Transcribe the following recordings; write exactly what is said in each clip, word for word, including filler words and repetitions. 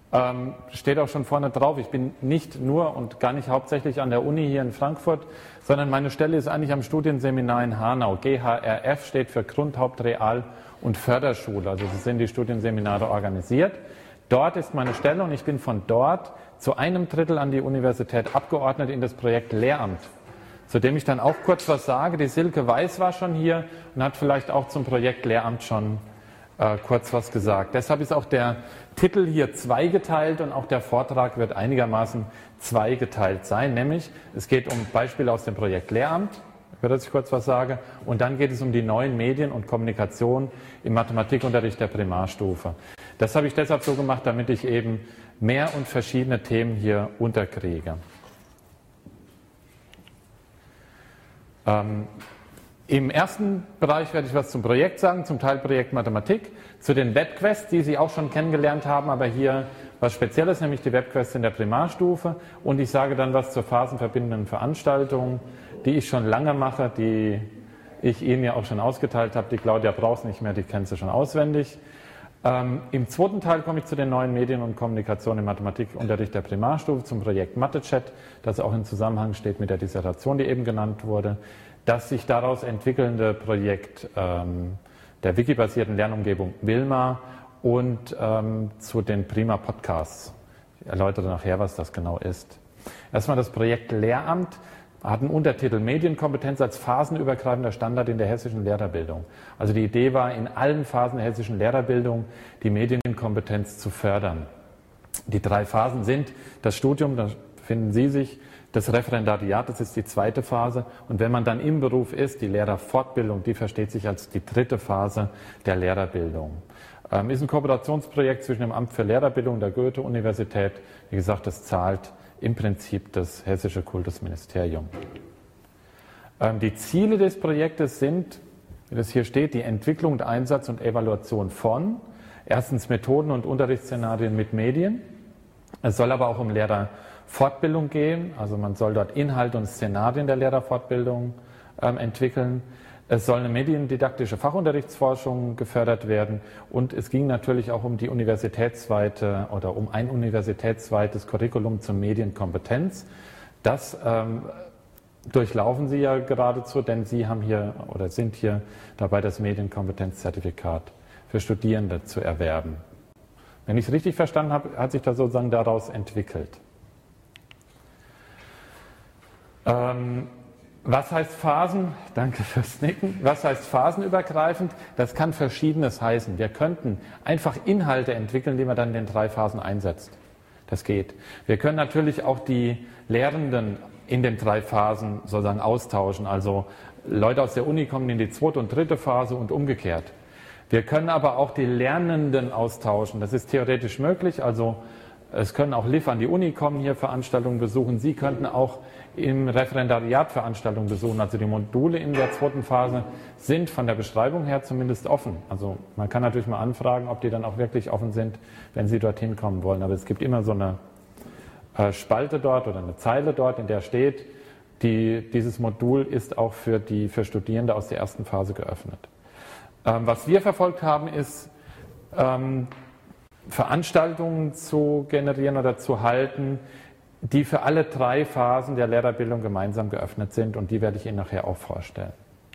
Ähm, steht auch schon vorne drauf, ich bin nicht nur und gar nicht hauptsächlich an der Uni hier in Frankfurt, sondern meine Stelle ist eigentlich am Studienseminar in Hanau. G H R F steht für Grund-, Haupt-, Real- und Förderschule, also so sind die Studienseminare organisiert. Dort ist meine Stelle und ich bin von dort zu einem Drittel an die Universität abgeordnet in das Projekt Lehramt, zu dem ich dann auch kurz was sage. Die Silke Weiß war schon hier und hat vielleicht auch zum Projekt Lehramt schon äh, kurz was gesagt. Deshalb ist auch der Titel hier zweigeteilt und auch der Vortrag wird einigermaßen zweigeteilt sein, nämlich es geht um Beispiele aus dem Projekt Lehramt, über das ich kurz was sage, und dann geht es um die neuen Medien und Kommunikation im Mathematikunterricht der Primarstufe. Das habe ich deshalb so gemacht, damit ich eben mehr und verschiedene Themen hier unterkriege. Ähm, Im ersten Bereich werde ich was zum Projekt sagen, zum Teilprojekt Mathematik, zu den Webquests, die Sie auch schon kennengelernt haben, aber hier was Spezielles, nämlich die Webquests in der Primarstufe. Und ich sage dann was zur phasenverbindenden Veranstaltung, die ich schon lange mache, die ich Ihnen ja auch schon ausgeteilt habe. Die Claudia braucht es nicht mehr, die kennt sie schon auswendig. Ähm, Im zweiten Teil komme ich zu den neuen Medien und Kommunikation im Mathematikunterricht der Primarstufe, zum Projekt MatheChat, das auch im Zusammenhang steht mit der Dissertation, die eben genannt wurde. Das sich daraus entwickelnde Projekt ähm, der wikibasierten Lernumgebung Wilma und ähm, zu den Prima Podcasts. Ich erläutere nachher, was das genau ist. Erstmal das Projekt Lehramt hat einen Untertitel Medienkompetenz als phasenübergreifender Standard in der hessischen Lehrerbildung. Also die Idee war, in allen Phasen der hessischen Lehrerbildung die Medienkompetenz zu fördern. Die drei Phasen sind das Studium, da finden Sie sich, das Referendariat, das ist die zweite Phase. Und wenn man dann im Beruf ist, die Lehrerfortbildung, die versteht sich als die dritte Phase der Lehrerbildung. Ähm, ist ein Kooperationsprojekt zwischen dem Amt für Lehrerbildung der Goethe-Universität. Wie gesagt, das zahlt im Prinzip das Hessische Kultusministerium. Ähm, die Ziele des Projektes sind, wie das hier steht, die Entwicklung, der Einsatz und Evaluation von erstens Methoden und Unterrichtsszenarien mit Medien. Es soll aber auch um Lehrerfortbildung gehen, also man soll dort Inhalte und Szenarien der Lehrerfortbildung ähm, entwickeln. Es soll eine mediendidaktische Fachunterrichtsforschung gefördert werden und es ging natürlich auch um die universitätsweite oder um ein universitätsweites Curriculum zur Medienkompetenz. Das ähm, durchlaufen Sie ja geradezu, denn Sie haben hier oder sind hier dabei, das Medienkompetenzzertifikat für Studierende zu erwerben. Wenn ich es richtig verstanden habe, hat sich das sozusagen daraus entwickelt. Ähm, was heißt Phasen? Danke fürs Nicken. Was heißt phasenübergreifend? Das kann Verschiedenes heißen. Wir könnten einfach Inhalte entwickeln, die man dann in den drei Phasen einsetzt. Das geht. Wir können natürlich auch die Lehrenden in den drei Phasen sozusagen austauschen. Also Leute aus der Uni kommen in die zweite und dritte Phase und umgekehrt. Wir können aber auch die Lernenden austauschen. Das ist theoretisch möglich. Also es können auch L I F an die Uni kommen, hier Veranstaltungen besuchen. Sie könnten auch im Referendariat Veranstaltungen besuchen. Also die Module in der zweiten Phase sind von der Beschreibung her zumindest offen. Also man kann natürlich mal anfragen, ob die dann auch wirklich offen sind, wenn Sie dorthin kommen wollen. Aber es gibt immer so eine äh, Spalte dort oder eine Zeile dort, in der steht, die, dieses Modul ist auch für, die, für Studierende aus der ersten Phase geöffnet. Ähm, was wir verfolgt haben, ist, ähm, Veranstaltungen zu generieren oder zu halten, die für alle drei Phasen der Lehrerbildung gemeinsam geöffnet sind und die werde ich Ihnen nachher auch vorstellen.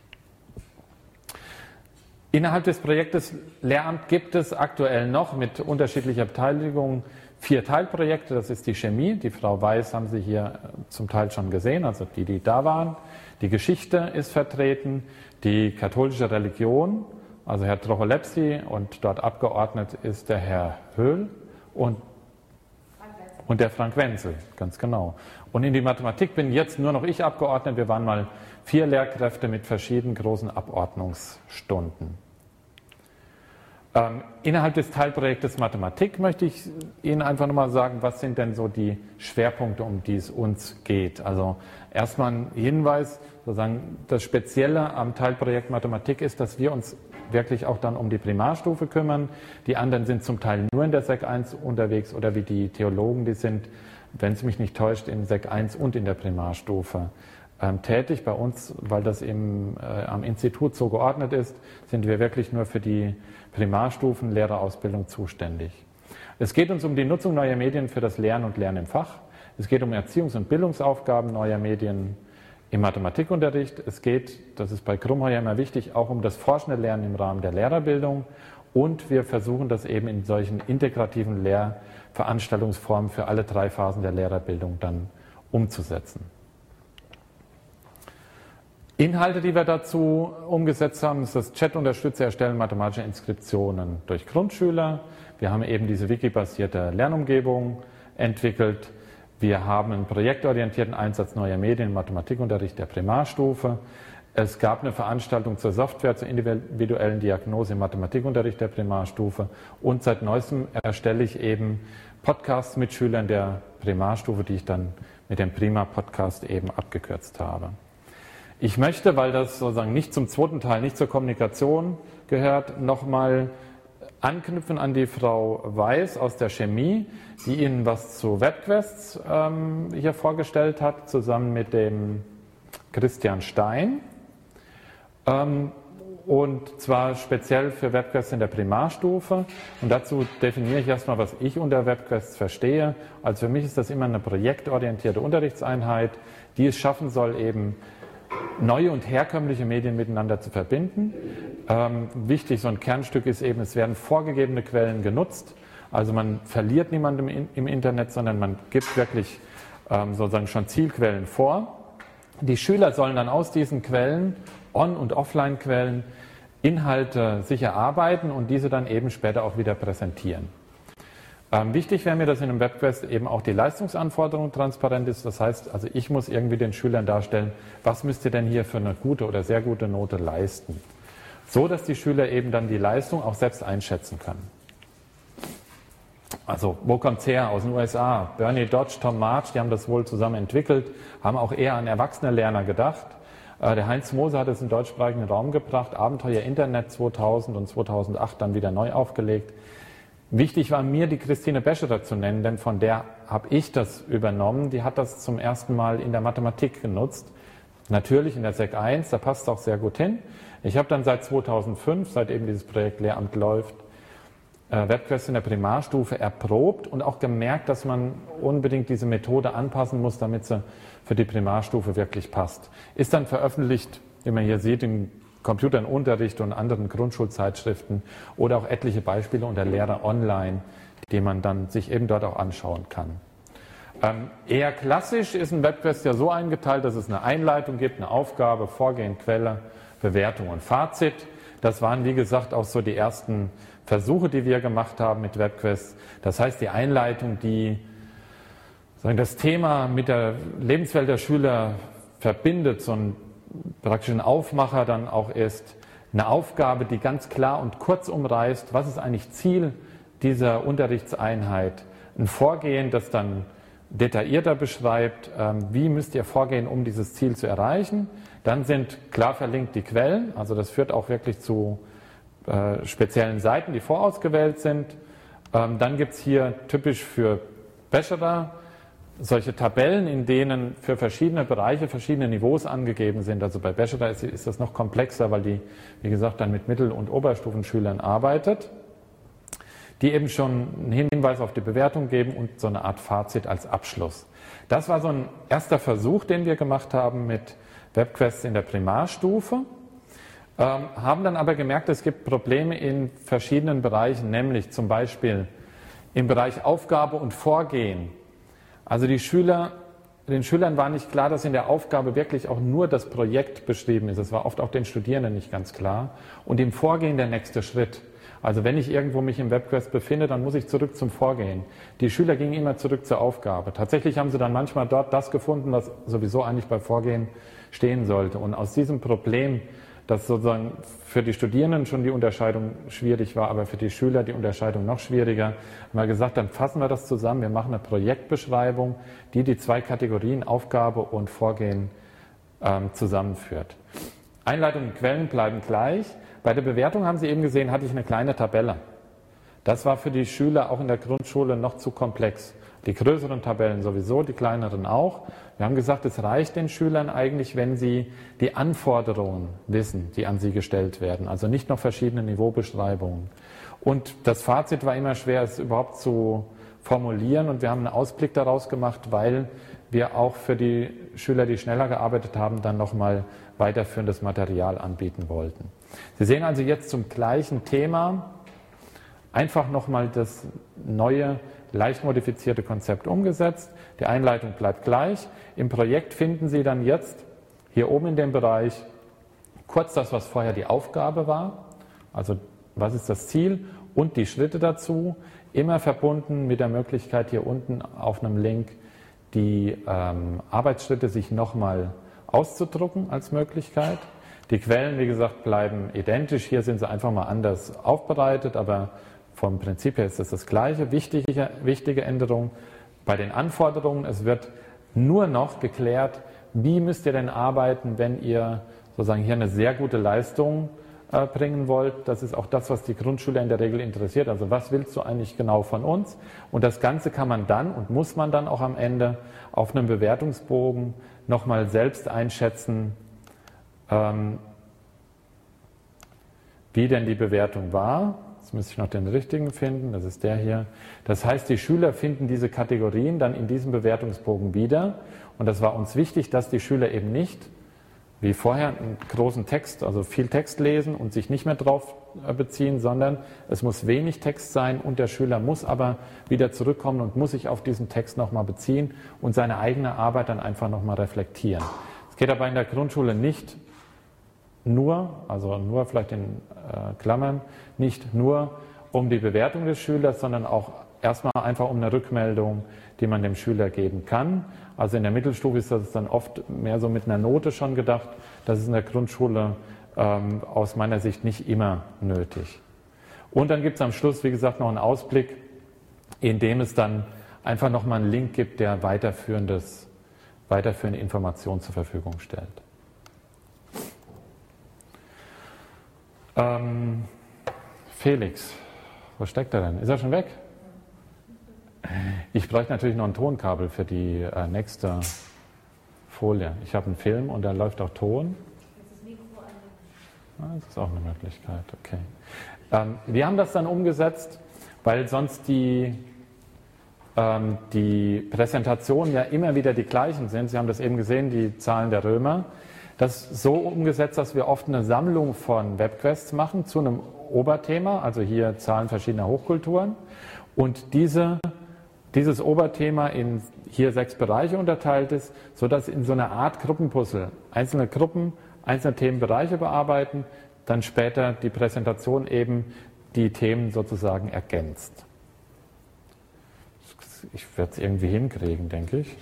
Innerhalb des Projektes Lehramt gibt es aktuell noch mit unterschiedlicher Beteiligung vier Teilprojekte. Das ist die Chemie, die Frau Weiß haben Sie hier zum Teil schon gesehen, also die, die da waren. Die Geschichte ist vertreten, die katholische Religion, also Herr Trocholepsi und dort abgeordnet ist der Herr Höhl und, und der Frank Wenzel, ganz genau. Und in die Mathematik bin jetzt nur noch ich abgeordnet. Wir waren mal vier Lehrkräfte mit verschiedenen großen Abordnungsstunden. Ähm, innerhalb des Teilprojektes Mathematik möchte ich Ihnen einfach nochmal sagen, was sind denn so die Schwerpunkte, um die es uns geht. Also erstmal ein Hinweis, sozusagen das Spezielle am Teilprojekt Mathematik ist, dass wir uns wirklich auch dann um die Primarstufe kümmern. Die anderen sind zum Teil nur in der Sek eins unterwegs oder wie die Theologen, die sind, wenn es mich nicht täuscht, in Sek eins und in der Primarstufe ähm, tätig. Bei uns, weil das im, äh, am Institut so geordnet ist, sind wir wirklich nur für die Primarstufen Lehrerausbildung zuständig. Es geht uns um die Nutzung neuer Medien für das Lernen und Lernen im Fach. Es geht um Erziehungs- und Bildungsaufgaben neuer Medien im Mathematikunterricht. Es geht, das ist bei Krumheuer immer wichtig, auch um das forschende Lernen im Rahmen der Lehrerbildung. Und wir versuchen das eben in solchen integrativen Lehrveranstaltungsformen für alle drei Phasen der Lehrerbildung dann umzusetzen. Inhalte, die wir dazu umgesetzt haben, ist das Chat-unterstützte Erstellen mathematischer Inskriptionen durch Grundschüler. Wir haben eben diese wikibasierte Lernumgebung entwickelt. Wir haben einen projektorientierten Einsatz neuer Medien im Mathematikunterricht der Primarstufe. Es gab eine Veranstaltung zur Software zur individuellen Diagnose im Mathematikunterricht der Primarstufe. Und seit neuestem erstelle ich eben Podcasts mit Schülern der Primarstufe, die ich dann mit dem Prima-Podcast eben abgekürzt habe. Ich möchte, weil das sozusagen nicht zum zweiten Teil, nicht zur Kommunikation gehört, nochmal anknüpfen an die Frau Weiß aus der Chemie, die Ihnen was zu Webquests ähm, hier vorgestellt hat, zusammen mit dem Christian Stein. Ähm, und zwar speziell für Webquests in der Primarstufe. Und dazu definiere ich erstmal, was ich unter Webquests verstehe. Also für mich ist das immer eine projektorientierte Unterrichtseinheit, die es schaffen soll, eben neue und herkömmliche Medien miteinander zu verbinden. Ähm, wichtig, so ein Kernstück ist eben, es werden vorgegebene Quellen genutzt. Also man verliert niemanden im, im Internet, sondern man gibt wirklich ähm, sozusagen schon Zielquellen vor. Die Schüler sollen dann aus diesen Quellen, On- und Offline-Quellen, Inhalte sich erarbeiten und diese dann eben später auch wieder präsentieren. Ähm, wichtig wäre mir, dass in einem Webquest eben auch die Leistungsanforderung transparent ist. Das heißt, also ich muss irgendwie den Schülern darstellen, was müsst ihr denn hier für eine gute oder sehr gute Note leisten. So, dass die Schüler eben dann die Leistung auch selbst einschätzen können. Also, wo kommt es her? Aus den U S A. Bernie Dodge, Tom March, die haben das wohl zusammen entwickelt, haben auch eher an erwachsene Lerner gedacht. Äh, der Heinz Moser hat es in den deutschsprachigen Raum gebracht, Abenteuer Internet zweitausend und zweitausendacht dann wieder neu aufgelegt. Wichtig war mir, die Christine Bescherer zu nennen, denn von der habe ich das übernommen. Die hat das zum ersten Mal in der Mathematik genutzt. Natürlich in der Sek eins, da passt es auch sehr gut hin. Ich habe dann seit zweitausendfünf, seit eben dieses Projekt Lehramt läuft, äh, Webquests in der Primarstufe erprobt und auch gemerkt, dass man unbedingt diese Methode anpassen muss, damit sie für die Primarstufe wirklich passt. Ist dann veröffentlicht, wie man hier sieht, im Computer im Unterricht und anderen Grundschulzeitschriften oder auch etliche Beispiele unter Lehrer online, die man dann sich eben dort auch anschauen kann. Ähm, eher klassisch ist ein Webquest ja so eingeteilt, dass es eine Einleitung gibt, eine Aufgabe, Vorgehen, Quelle, Bewertung und Fazit. Das waren, wie gesagt, auch so die ersten Versuche, die wir gemacht haben mit Webquests. Das heißt, die Einleitung, die sagen, das Thema mit der Lebenswelt der Schüler verbindet, so ein praktisch ein Aufmacher dann auch ist, eine Aufgabe, die ganz klar und kurz umreißt, was ist eigentlich Ziel dieser Unterrichtseinheit, ein Vorgehen, das dann detaillierter beschreibt, ähm, wie müsst ihr vorgehen, um dieses Ziel zu erreichen. Dann sind klar verlinkt die Quellen, also das führt auch wirklich zu äh, speziellen Seiten, die vorausgewählt sind. Ähm, dann gibt es hier typisch für Bescherer solche Tabellen, in denen für verschiedene Bereiche verschiedene Niveaus angegeben sind. Also bei Bescherer ist, ist das noch komplexer, weil die, wie gesagt, dann mit Mittel- und Oberstufenschülern arbeitet, die eben schon einen Hinweis auf die Bewertung geben und so eine Art Fazit als Abschluss. Das war so ein erster Versuch, den wir gemacht haben mit Webquests in der Primarstufe, ähm, haben dann aber gemerkt, es gibt Probleme in verschiedenen Bereichen, nämlich zum Beispiel im Bereich Aufgabe und Vorgehen. Also die Schüler, den Schülern war nicht klar, dass in der Aufgabe wirklich auch nur das Projekt beschrieben ist. Das war oft auch den Studierenden nicht ganz klar. Und im Vorgehen der nächste Schritt. Also wenn ich irgendwo mich im Webquest befinde, dann muss ich zurück zum Vorgehen. Die Schüler gingen immer zurück zur Aufgabe. Tatsächlich haben sie dann manchmal dort das gefunden, was sowieso eigentlich bei Vorgehen stehen sollte. Und aus diesem Problem, dass sozusagen für die Studierenden schon die Unterscheidung schwierig war, aber für die Schüler die Unterscheidung noch schwieriger, haben wir gesagt, dann fassen wir das zusammen, wir machen eine Projektbeschreibung, die die zwei Kategorien Aufgabe und Vorgehen ähm, zusammenführt. Einleitung und Quellen bleiben gleich. Bei der Bewertung haben Sie eben gesehen, hatte ich eine kleine Tabelle. Das war für die Schüler auch in der Grundschule noch zu komplex. Die größeren Tabellen sowieso, die kleineren auch. Wir haben gesagt, es reicht den Schülern eigentlich, wenn sie die Anforderungen wissen, die an sie gestellt werden. Also nicht noch verschiedene Niveaubeschreibungen. Und das Fazit war immer schwer, es überhaupt zu formulieren. Und wir haben einen Ausblick daraus gemacht, weil wir auch für die Schüler, die schneller gearbeitet haben, dann nochmal weiterführendes Material anbieten wollten. Sie sehen also jetzt zum gleichen Thema einfach nochmal das neue, leicht modifizierte Konzept umgesetzt. Die Einleitung bleibt gleich. Im Projekt finden Sie dann jetzt hier oben in dem Bereich kurz das, was vorher die Aufgabe war, also was ist das Ziel und die Schritte dazu, immer verbunden mit der Möglichkeit hier unten auf einem Link die ähm, Arbeitsschritte sich nochmal auszudrucken als Möglichkeit. Die Quellen, wie gesagt, bleiben identisch. Hier sind sie einfach mal anders aufbereitet, aber vom Prinzip her ist es das Gleiche. Wichtige, wichtige Änderung bei den Anforderungen. Es wird nur noch geklärt, wie müsst ihr denn arbeiten, wenn ihr sozusagen hier eine sehr gute Leistung äh, bringen wollt. Das ist auch das, was die Grundschüler in der Regel interessiert. Also was willst du eigentlich genau von uns? Und das Ganze kann man dann und muss man dann auch am Ende auf einem Bewertungsbogen nochmal selbst einschätzen, ähm, wie denn die Bewertung war. Jetzt müsste ich noch den richtigen finden, das ist der hier. Das heißt, die Schüler finden diese Kategorien dann in diesem Bewertungsbogen wieder. Und das war uns wichtig, dass die Schüler eben nicht, wie vorher, einen großen Text, also viel Text lesen und sich nicht mehr drauf beziehen, sondern es muss wenig Text sein und der Schüler muss aber wieder zurückkommen und muss sich auf diesen Text nochmal beziehen und seine eigene Arbeit dann einfach nochmal reflektieren. Es geht aber in der Grundschule nicht nur, also nur vielleicht in äh, Klammern, nicht nur um die Bewertung des Schülers, sondern auch erstmal einfach um eine Rückmeldung, die man dem Schüler geben kann. Also in der Mittelstufe ist das dann oft mehr so mit einer Note schon gedacht. Das ist in der Grundschule ähm, aus meiner Sicht nicht immer nötig. Und dann gibt es am Schluss, wie gesagt, noch einen Ausblick, in dem es dann einfach nochmal einen Link gibt, der weiterführendes, weiterführende Informationen zur Verfügung stellt. Ähm, Felix, wo steckt er denn? Ist er schon weg? Ich bräuchte natürlich noch ein Tonkabel für die äh, nächste Folie. Ich habe einen Film und da läuft auch Ton. Ah, das ist auch eine Möglichkeit, okay. Ähm, wir haben das dann umgesetzt, weil sonst die, ähm, die Präsentationen ja immer wieder die gleichen sind. Sie haben das eben gesehen, die Zahlen der Römer. Das ist so umgesetzt, dass wir oft eine Sammlung von Webquests machen zu einem Oberthema, also hier Zahlen verschiedener Hochkulturen. Und diese, dieses Oberthema in hier sechs Bereiche unterteilt ist, sodass in so einer Art Gruppenpuzzle einzelne Gruppen, einzelne Themenbereiche bearbeiten, dann später die Präsentation eben die Themen sozusagen ergänzt. Ich werde es irgendwie hinkriegen, denke ich.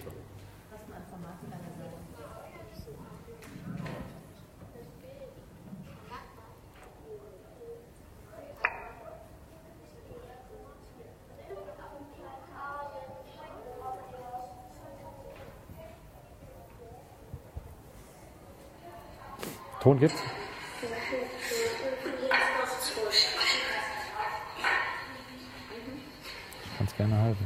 Ton gibt's? Ich kann es gerne halten.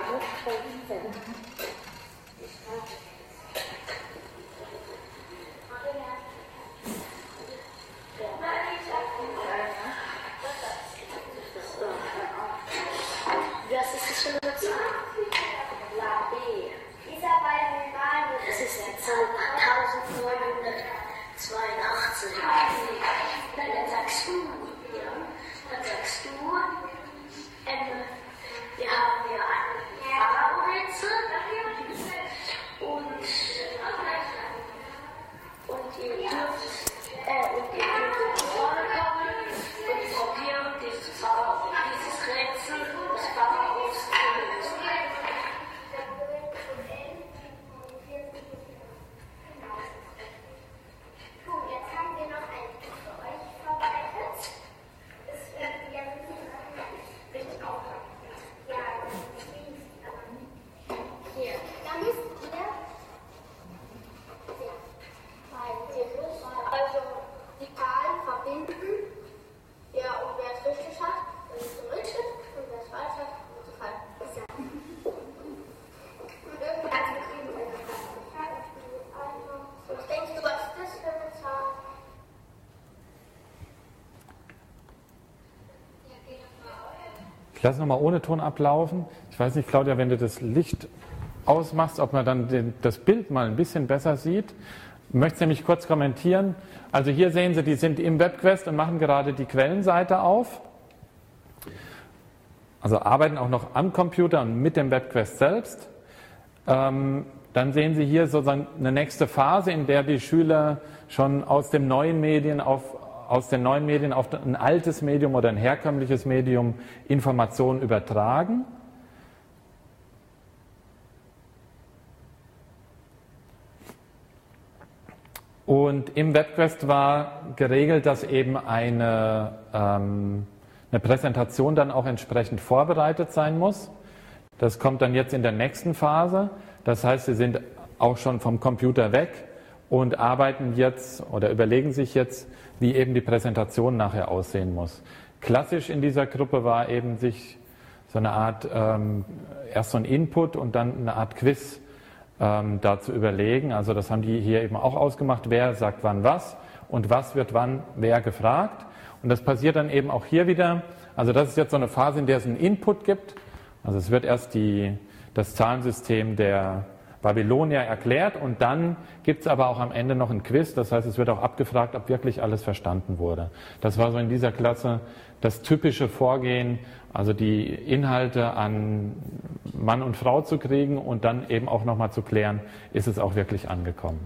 Was ist das für eine Zahl? La B. Das ist die Zahl neunzehnhundertzweiundachtzig. Dann sagst du, ja, dann sagst du, ähm, wir haben hier eine Pharao-Rätsel und, und ihr dürft, äh, und ihr dürft vorne kommen und probieren, dieses, Pharao, dieses Rätsel des Pharaos zu lösen. Ich lasse nochmal ohne Ton ablaufen. Ich weiß nicht, Claudia, wenn du das Licht ausmachst, ob man dann den, das Bild mal ein bisschen besser sieht. Ich möchte es nämlich kurz kommentieren. Also hier sehen Sie, die sind im WebQuest und machen gerade die Quellenseite auf. Also arbeiten auch noch am Computer und mit dem WebQuest selbst. Ähm, dann sehen Sie hier sozusagen eine nächste Phase, in der die Schüler schon aus dem neuen Medien auf aus den neuen Medien auf ein altes Medium oder ein herkömmliches Medium Informationen übertragen. Und im WebQuest war geregelt, dass eben eine, ähm, eine Präsentation dann auch entsprechend vorbereitet sein muss. Das kommt dann jetzt in der nächsten Phase. Das heißt, Sie sind auch schon vom Computer weg und arbeiten jetzt oder überlegen sich jetzt, wie eben die Präsentation nachher aussehen muss. Klassisch in dieser Gruppe war eben sich so eine Art, ähm, erst so ein Input und dann eine Art Quiz ähm, da zu überlegen. Also das haben die hier eben auch ausgemacht, wer sagt wann was und was wird wann wer gefragt. Und das passiert dann eben auch hier wieder. Also das ist jetzt so eine Phase, in der es einen Input gibt. Also es wird erst die, das Zahlensystem der Babylonier erklärt und dann gibt es aber auch am Ende noch ein Quiz, das heißt, es wird auch abgefragt, ob wirklich alles verstanden wurde. Das war so in dieser Klasse das typische Vorgehen, also die Inhalte an Mann und Frau zu kriegen und dann eben auch nochmal zu klären, ist es auch wirklich angekommen.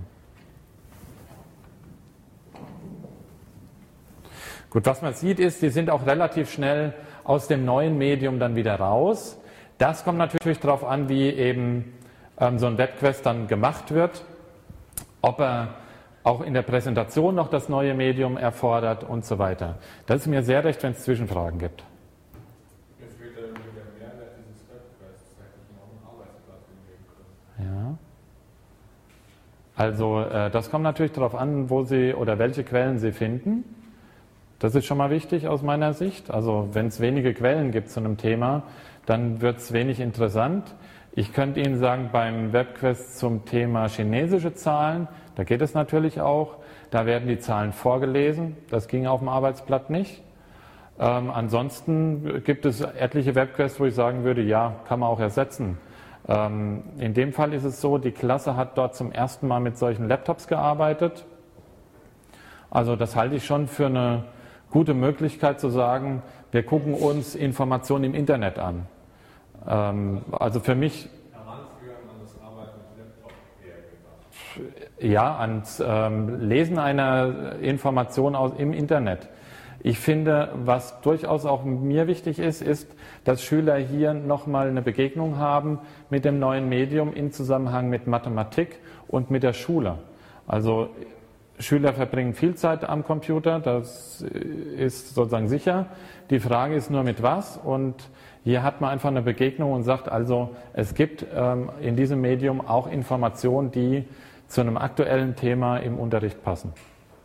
Gut, was man sieht ist, die sind auch relativ schnell aus dem neuen Medium dann wieder raus. Das kommt natürlich darauf an, wie eben so ein WebQuest dann gemacht wird, ob er auch in der Präsentation noch das neue Medium erfordert und so weiter. Das ist mir sehr recht, wenn es Zwischenfragen gibt. Mir fehlt der Mehrwert dieses WebQuests, dass ich auch einen Arbeitsplatz hinlegen können. Ja. Also äh, das kommt natürlich darauf an, wo Sie oder welche Quellen Sie finden. Das ist schon mal wichtig aus meiner Sicht. Also wenn es wenige Quellen gibt zu einem Thema, dann wird es wenig interessant. Ich könnte Ihnen sagen, beim WebQuest zum Thema chinesische Zahlen, da geht es natürlich auch, da werden die Zahlen vorgelesen, das ging auf dem Arbeitsblatt nicht. Ähm, ansonsten gibt es etliche WebQuests, wo ich sagen würde, ja, kann man auch ersetzen. Ähm, in dem Fall ist es so, die Klasse hat dort zum ersten Mal mit solchen Laptops gearbeitet. Also das halte ich schon für eine gute Möglichkeit zu sagen, wir gucken uns Informationen im Internet an. Also für mich heranführen an das Arbeiten mit Laptop eher gedacht. Ja, ans ähm, Lesen einer Information aus, im Internet. Ich finde, was durchaus auch mir wichtig ist, ist, dass Schüler hier nochmal eine Begegnung haben mit dem neuen Medium im Zusammenhang mit Mathematik und mit der Schule. Also Schüler verbringen viel Zeit am Computer, das ist sozusagen sicher. Die Frage ist nur mit was, und hier hat man einfach eine Begegnung und sagt also, es gibt ähm, in diesem Medium auch Informationen, die zu einem aktuellen Thema im Unterricht passen.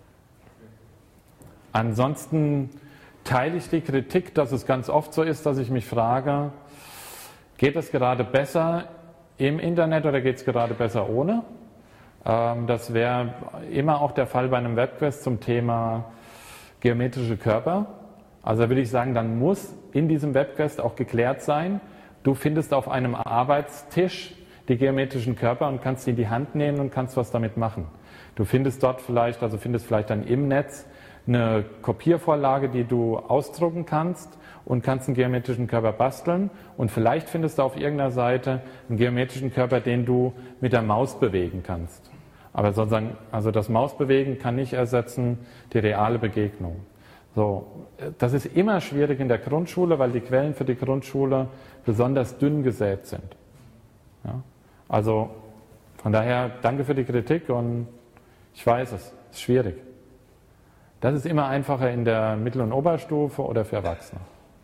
Ansonsten teile ich die Kritik, dass es ganz oft so ist, dass ich mich frage, geht es gerade besser im Internet oder geht es gerade besser ohne? Ähm, das wäre immer auch der Fall bei einem WebQuest zum Thema geometrische Körper. Also da würde ich sagen, dann muss in diesem WebQuest auch geklärt sein, du findest auf einem Arbeitstisch die geometrischen Körper und kannst sie in die Hand nehmen und kannst was damit machen. Du findest dort vielleicht, also findest vielleicht dann im Netz eine Kopiervorlage, die du ausdrucken kannst und kannst einen geometrischen Körper basteln, und vielleicht findest du auf irgendeiner Seite einen geometrischen Körper, den du mit der Maus bewegen kannst. Aber sozusagen, also das Mausbewegen kann nicht ersetzen die reale Begegnung. So, das ist immer schwierig in der Grundschule, weil die Quellen für die Grundschule besonders dünn gesät sind. Ja? Also von daher danke für die Kritik, und ich weiß, es ist schwierig. Das ist immer einfacher in der Mittel- und Oberstufe oder für Erwachsene.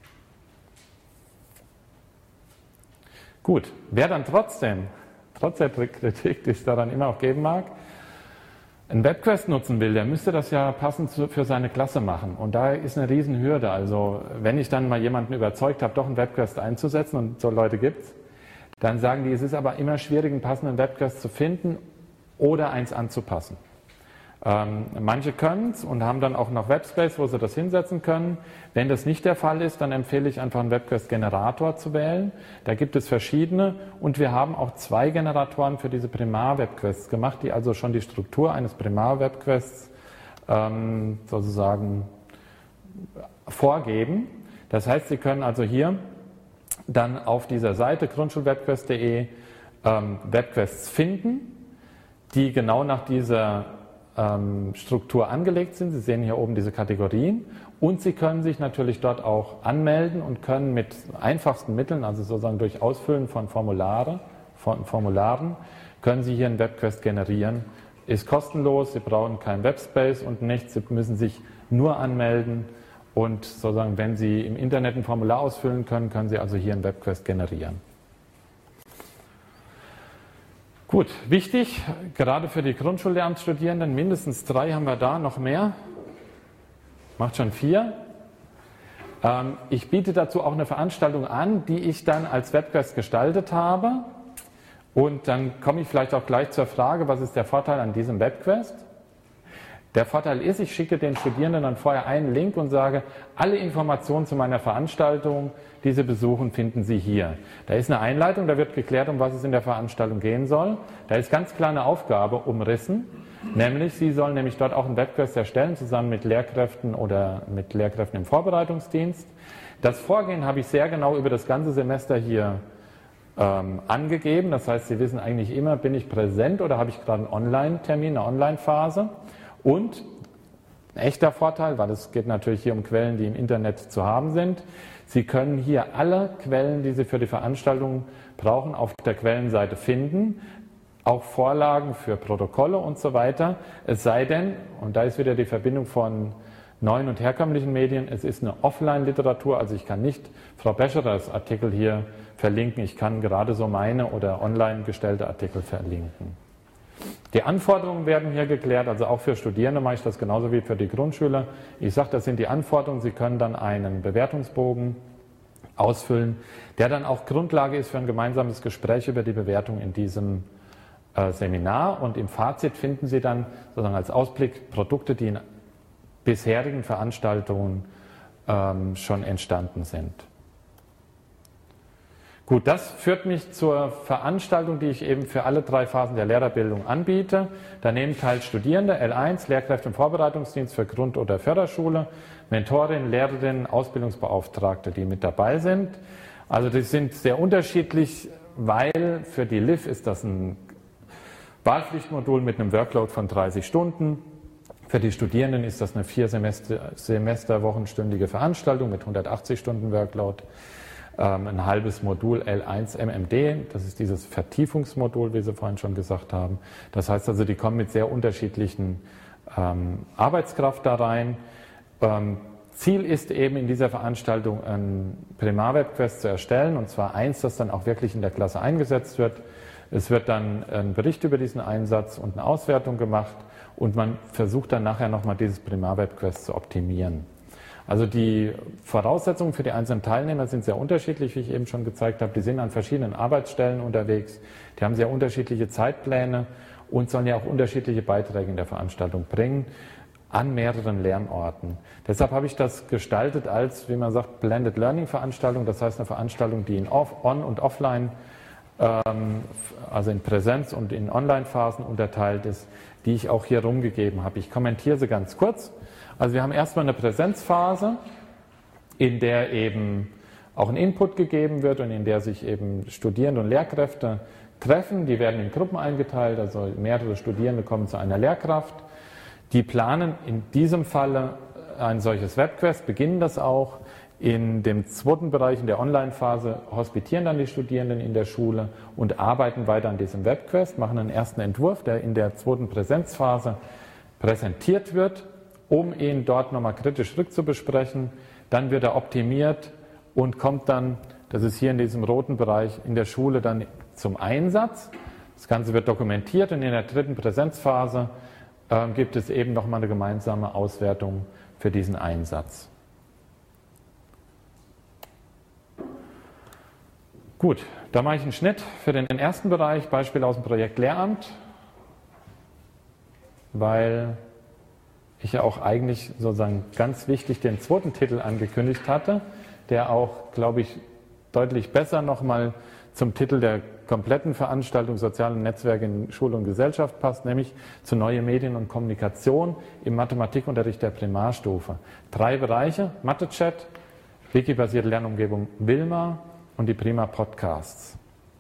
Gut, wer dann trotzdem, trotz der Kritik, die es daran immer auch geben mag, ein WebQuest nutzen will, der müsste das ja passend für seine Klasse machen. Und da ist eine Riesenhürde. Also wenn ich dann mal jemanden überzeugt habe, doch ein WebQuest einzusetzen, und so Leute gibt es, dann sagen die, es ist aber immer schwierig, einen passenden WebQuest zu finden oder eins anzupassen. Ähm, manche können es und haben dann auch noch Webspace, wo sie das hinsetzen können. Wenn das nicht der Fall ist, dann empfehle ich einfach einen WebQuest-Generator zu wählen. Da gibt es verschiedene und wir haben auch zwei Generatoren für diese Primar-WebQuests gemacht, die also schon die Struktur eines Primar-WebQuests ähm, sozusagen vorgeben. Das heißt, Sie können also hier dann auf dieser Seite grundschulwebquest punkt de ähm, Webquests finden, die genau nach dieser ähm, Struktur angelegt sind. Sie sehen hier oben diese Kategorien und Sie können sich natürlich dort auch anmelden und können mit einfachsten Mitteln, also sozusagen durch Ausfüllen von Formulare, von Formularen, können Sie hier einen Webquest generieren. Ist kostenlos, Sie brauchen keinen Webspace und nichts, Sie müssen sich nur anmelden und sozusagen, wenn Sie im Internet ein Formular ausfüllen können, können Sie also hier einen Webquest generieren. Gut, wichtig, gerade für die Grundschullehramtsstudierenden, mindestens drei haben wir da, noch mehr, macht schon vier. Ähm, ich biete dazu auch eine Veranstaltung an, die ich dann als Webquest gestaltet habe. Und dann komme ich vielleicht auch gleich zur Frage, was ist der Vorteil an diesem Webquest? Der Vorteil ist, ich schicke den Studierenden dann vorher einen Link und sage, alle Informationen zu meiner Veranstaltung, die Sie besuchen, finden Sie hier. Da ist eine Einleitung, da wird geklärt, um was es in der Veranstaltung gehen soll. Da ist ganz klar eine Aufgabe umrissen, nämlich Sie sollen nämlich dort auch einen Webquest erstellen, zusammen mit Lehrkräften oder mit Lehrkräften im Vorbereitungsdienst. Das Vorgehen habe ich sehr genau über das ganze Semester hier ähm, angegeben. Das heißt, Sie wissen eigentlich immer, bin ich präsent oder habe ich gerade einen Online-Termin, eine Online-Phase. Und ein echter Vorteil, weil es geht natürlich hier um Quellen, die im Internet zu haben sind. Sie können hier alle Quellen, die Sie für die Veranstaltung brauchen, auf der Quellenseite finden. Auch Vorlagen für Protokolle und so weiter. Es sei denn, und da ist wieder die Verbindung von neuen und herkömmlichen Medien, es ist eine Offline-Literatur, also ich kann nicht Frau Beschers Artikel hier verlinken, ich kann gerade so meine oder online gestellte Artikel verlinken. Die Anforderungen werden hier geklärt, also auch für Studierende mache ich das genauso wie für die Grundschüler. Ich sage, das sind die Anforderungen. Sie können dann einen Bewertungsbogen ausfüllen, der dann auch Grundlage ist für ein gemeinsames Gespräch über die Bewertung in diesem äh, Seminar. Und im Fazit finden Sie dann sozusagen als Ausblick Produkte, die in bisherigen Veranstaltungen ähm, schon entstanden sind. Gut, das führt mich zur Veranstaltung, die ich eben für alle drei Phasen der Lehrerbildung anbiete. Da nehmen teil Studierende, L eins, Lehrkräfte im Vorbereitungsdienst für Grund- oder Förderschule, Mentorinnen, Lehrerinnen, Ausbildungsbeauftragte, die mit dabei sind. Also die sind sehr unterschiedlich, weil für die L I F ist das ein Wahlpflichtmodul mit einem Workload von dreißig Stunden. Für die Studierenden ist das eine vier Semester, Semesterwochenstündige Veranstaltung mit hundertachtzig Stunden Workload. Ein halbes Modul L eins M M D, das ist dieses Vertiefungsmodul, wie Sie vorhin schon gesagt haben. Das heißt also, die kommen mit sehr unterschiedlichen ähm, Arbeitskraft da rein. Ähm, Ziel ist eben in dieser Veranstaltung ein Primar-WebQuest zu erstellen, und zwar eins, das dann auch wirklich in der Klasse eingesetzt wird. Es wird dann ein Bericht über diesen Einsatz und eine Auswertung gemacht und man versucht dann nachher nochmal dieses Primar-WebQuest zu optimieren. Also die Voraussetzungen für die einzelnen Teilnehmer sind sehr unterschiedlich, wie ich eben schon gezeigt habe. Die sind an verschiedenen Arbeitsstellen unterwegs, die haben sehr unterschiedliche Zeitpläne und sollen ja auch unterschiedliche Beiträge in der Veranstaltung bringen an mehreren Lernorten. Deshalb habe ich das gestaltet als, wie man sagt, Blended Learning Veranstaltung, das heißt eine Veranstaltung, die in Off-, On- und Offline, ähm, also in Präsenz- und in Online-Phasen unterteilt ist, die ich auch hier rumgegeben habe. Ich kommentiere sie ganz kurz. Also wir haben erstmal eine Präsenzphase, in der eben auch ein Input gegeben wird und in der sich eben Studierende und Lehrkräfte treffen. Die werden in Gruppen eingeteilt, also mehrere Studierende kommen zu einer Lehrkraft. Die planen in diesem Falle ein solches WebQuest, beginnen das auch. In dem zweiten Bereich, in der Online-Phase, hospitieren dann die Studierenden in der Schule und arbeiten weiter an diesem WebQuest, machen einen ersten Entwurf, der in der zweiten Präsenzphase präsentiert wird, um ihn dort nochmal kritisch rückzubesprechen. Dann wird er optimiert und kommt dann, das ist hier in diesem roten Bereich, in der Schule dann zum Einsatz. Das Ganze wird dokumentiert und in der dritten Präsenzphase äh, gibt es eben nochmal eine gemeinsame Auswertung für diesen Einsatz. Gut, da mache ich einen Schnitt für den ersten Bereich, Beispiel aus dem Projekt Lehramt, weil ich ja auch eigentlich sozusagen ganz wichtig den zweiten Titel angekündigt hatte, der auch, glaube ich, deutlich besser nochmal zum Titel der kompletten Veranstaltung Soziale Netzwerke in Schule und Gesellschaft passt, nämlich zu neue Medien und Kommunikation im Mathematikunterricht der Primarstufe. Drei Bereiche: Mathe-Chat, wikibasierte Lernumgebung Wilma und die Prima Podcasts.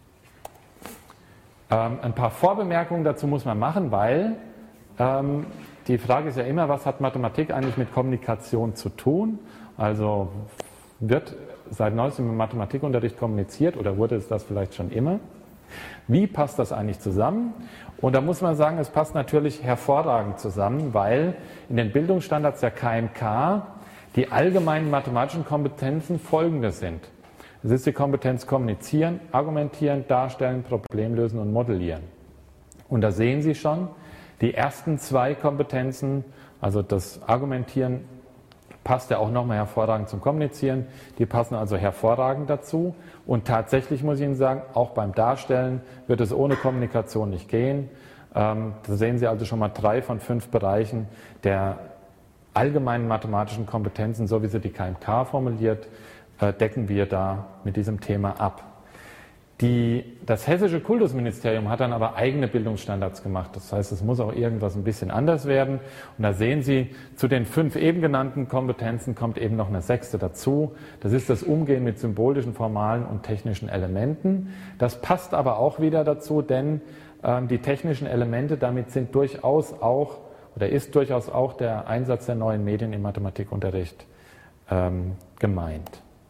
Ähm, ein paar Vorbemerkungen dazu muss man machen, weil ähm, die Frage ist ja immer, was hat Mathematik eigentlich mit Kommunikation zu tun? Also wird seit neuestem im Mathematikunterricht kommuniziert oder wurde es das vielleicht schon immer? Wie passt das eigentlich zusammen? Und da muss man sagen, es passt natürlich hervorragend zusammen, weil in den Bildungsstandards der K M K die allgemeinen mathematischen Kompetenzen folgende sind. Es ist die Kompetenz kommunizieren, argumentieren, darstellen, Problemlösen und modellieren. Und da sehen Sie schon, die ersten zwei Kompetenzen, also das Argumentieren, passt ja auch nochmal hervorragend zum Kommunizieren. Die passen also hervorragend dazu. Und tatsächlich muss ich Ihnen sagen, auch beim Darstellen wird es ohne Kommunikation nicht gehen. Ähm, da sehen Sie also schon mal drei von fünf Bereichen der allgemeinen mathematischen Kompetenzen, so wie sie die K M K formuliert, äh, decken wir da mit diesem Thema ab. Die, das Hessische Kultusministerium hat dann aber eigene Bildungsstandards gemacht. Das heißt, es muss auch irgendwas ein bisschen anders werden. Und da sehen Sie, zu den fünf eben genannten Kompetenzen kommt eben noch eine sechste dazu. Das ist das Umgehen mit symbolischen, formalen und technischen Elementen. Das passt aber auch wieder dazu, denn ähm, die technischen Elemente, damit sind durchaus auch, oder ist durchaus auch der Einsatz der neuen Medien im Mathematikunterricht ähm, gemeint.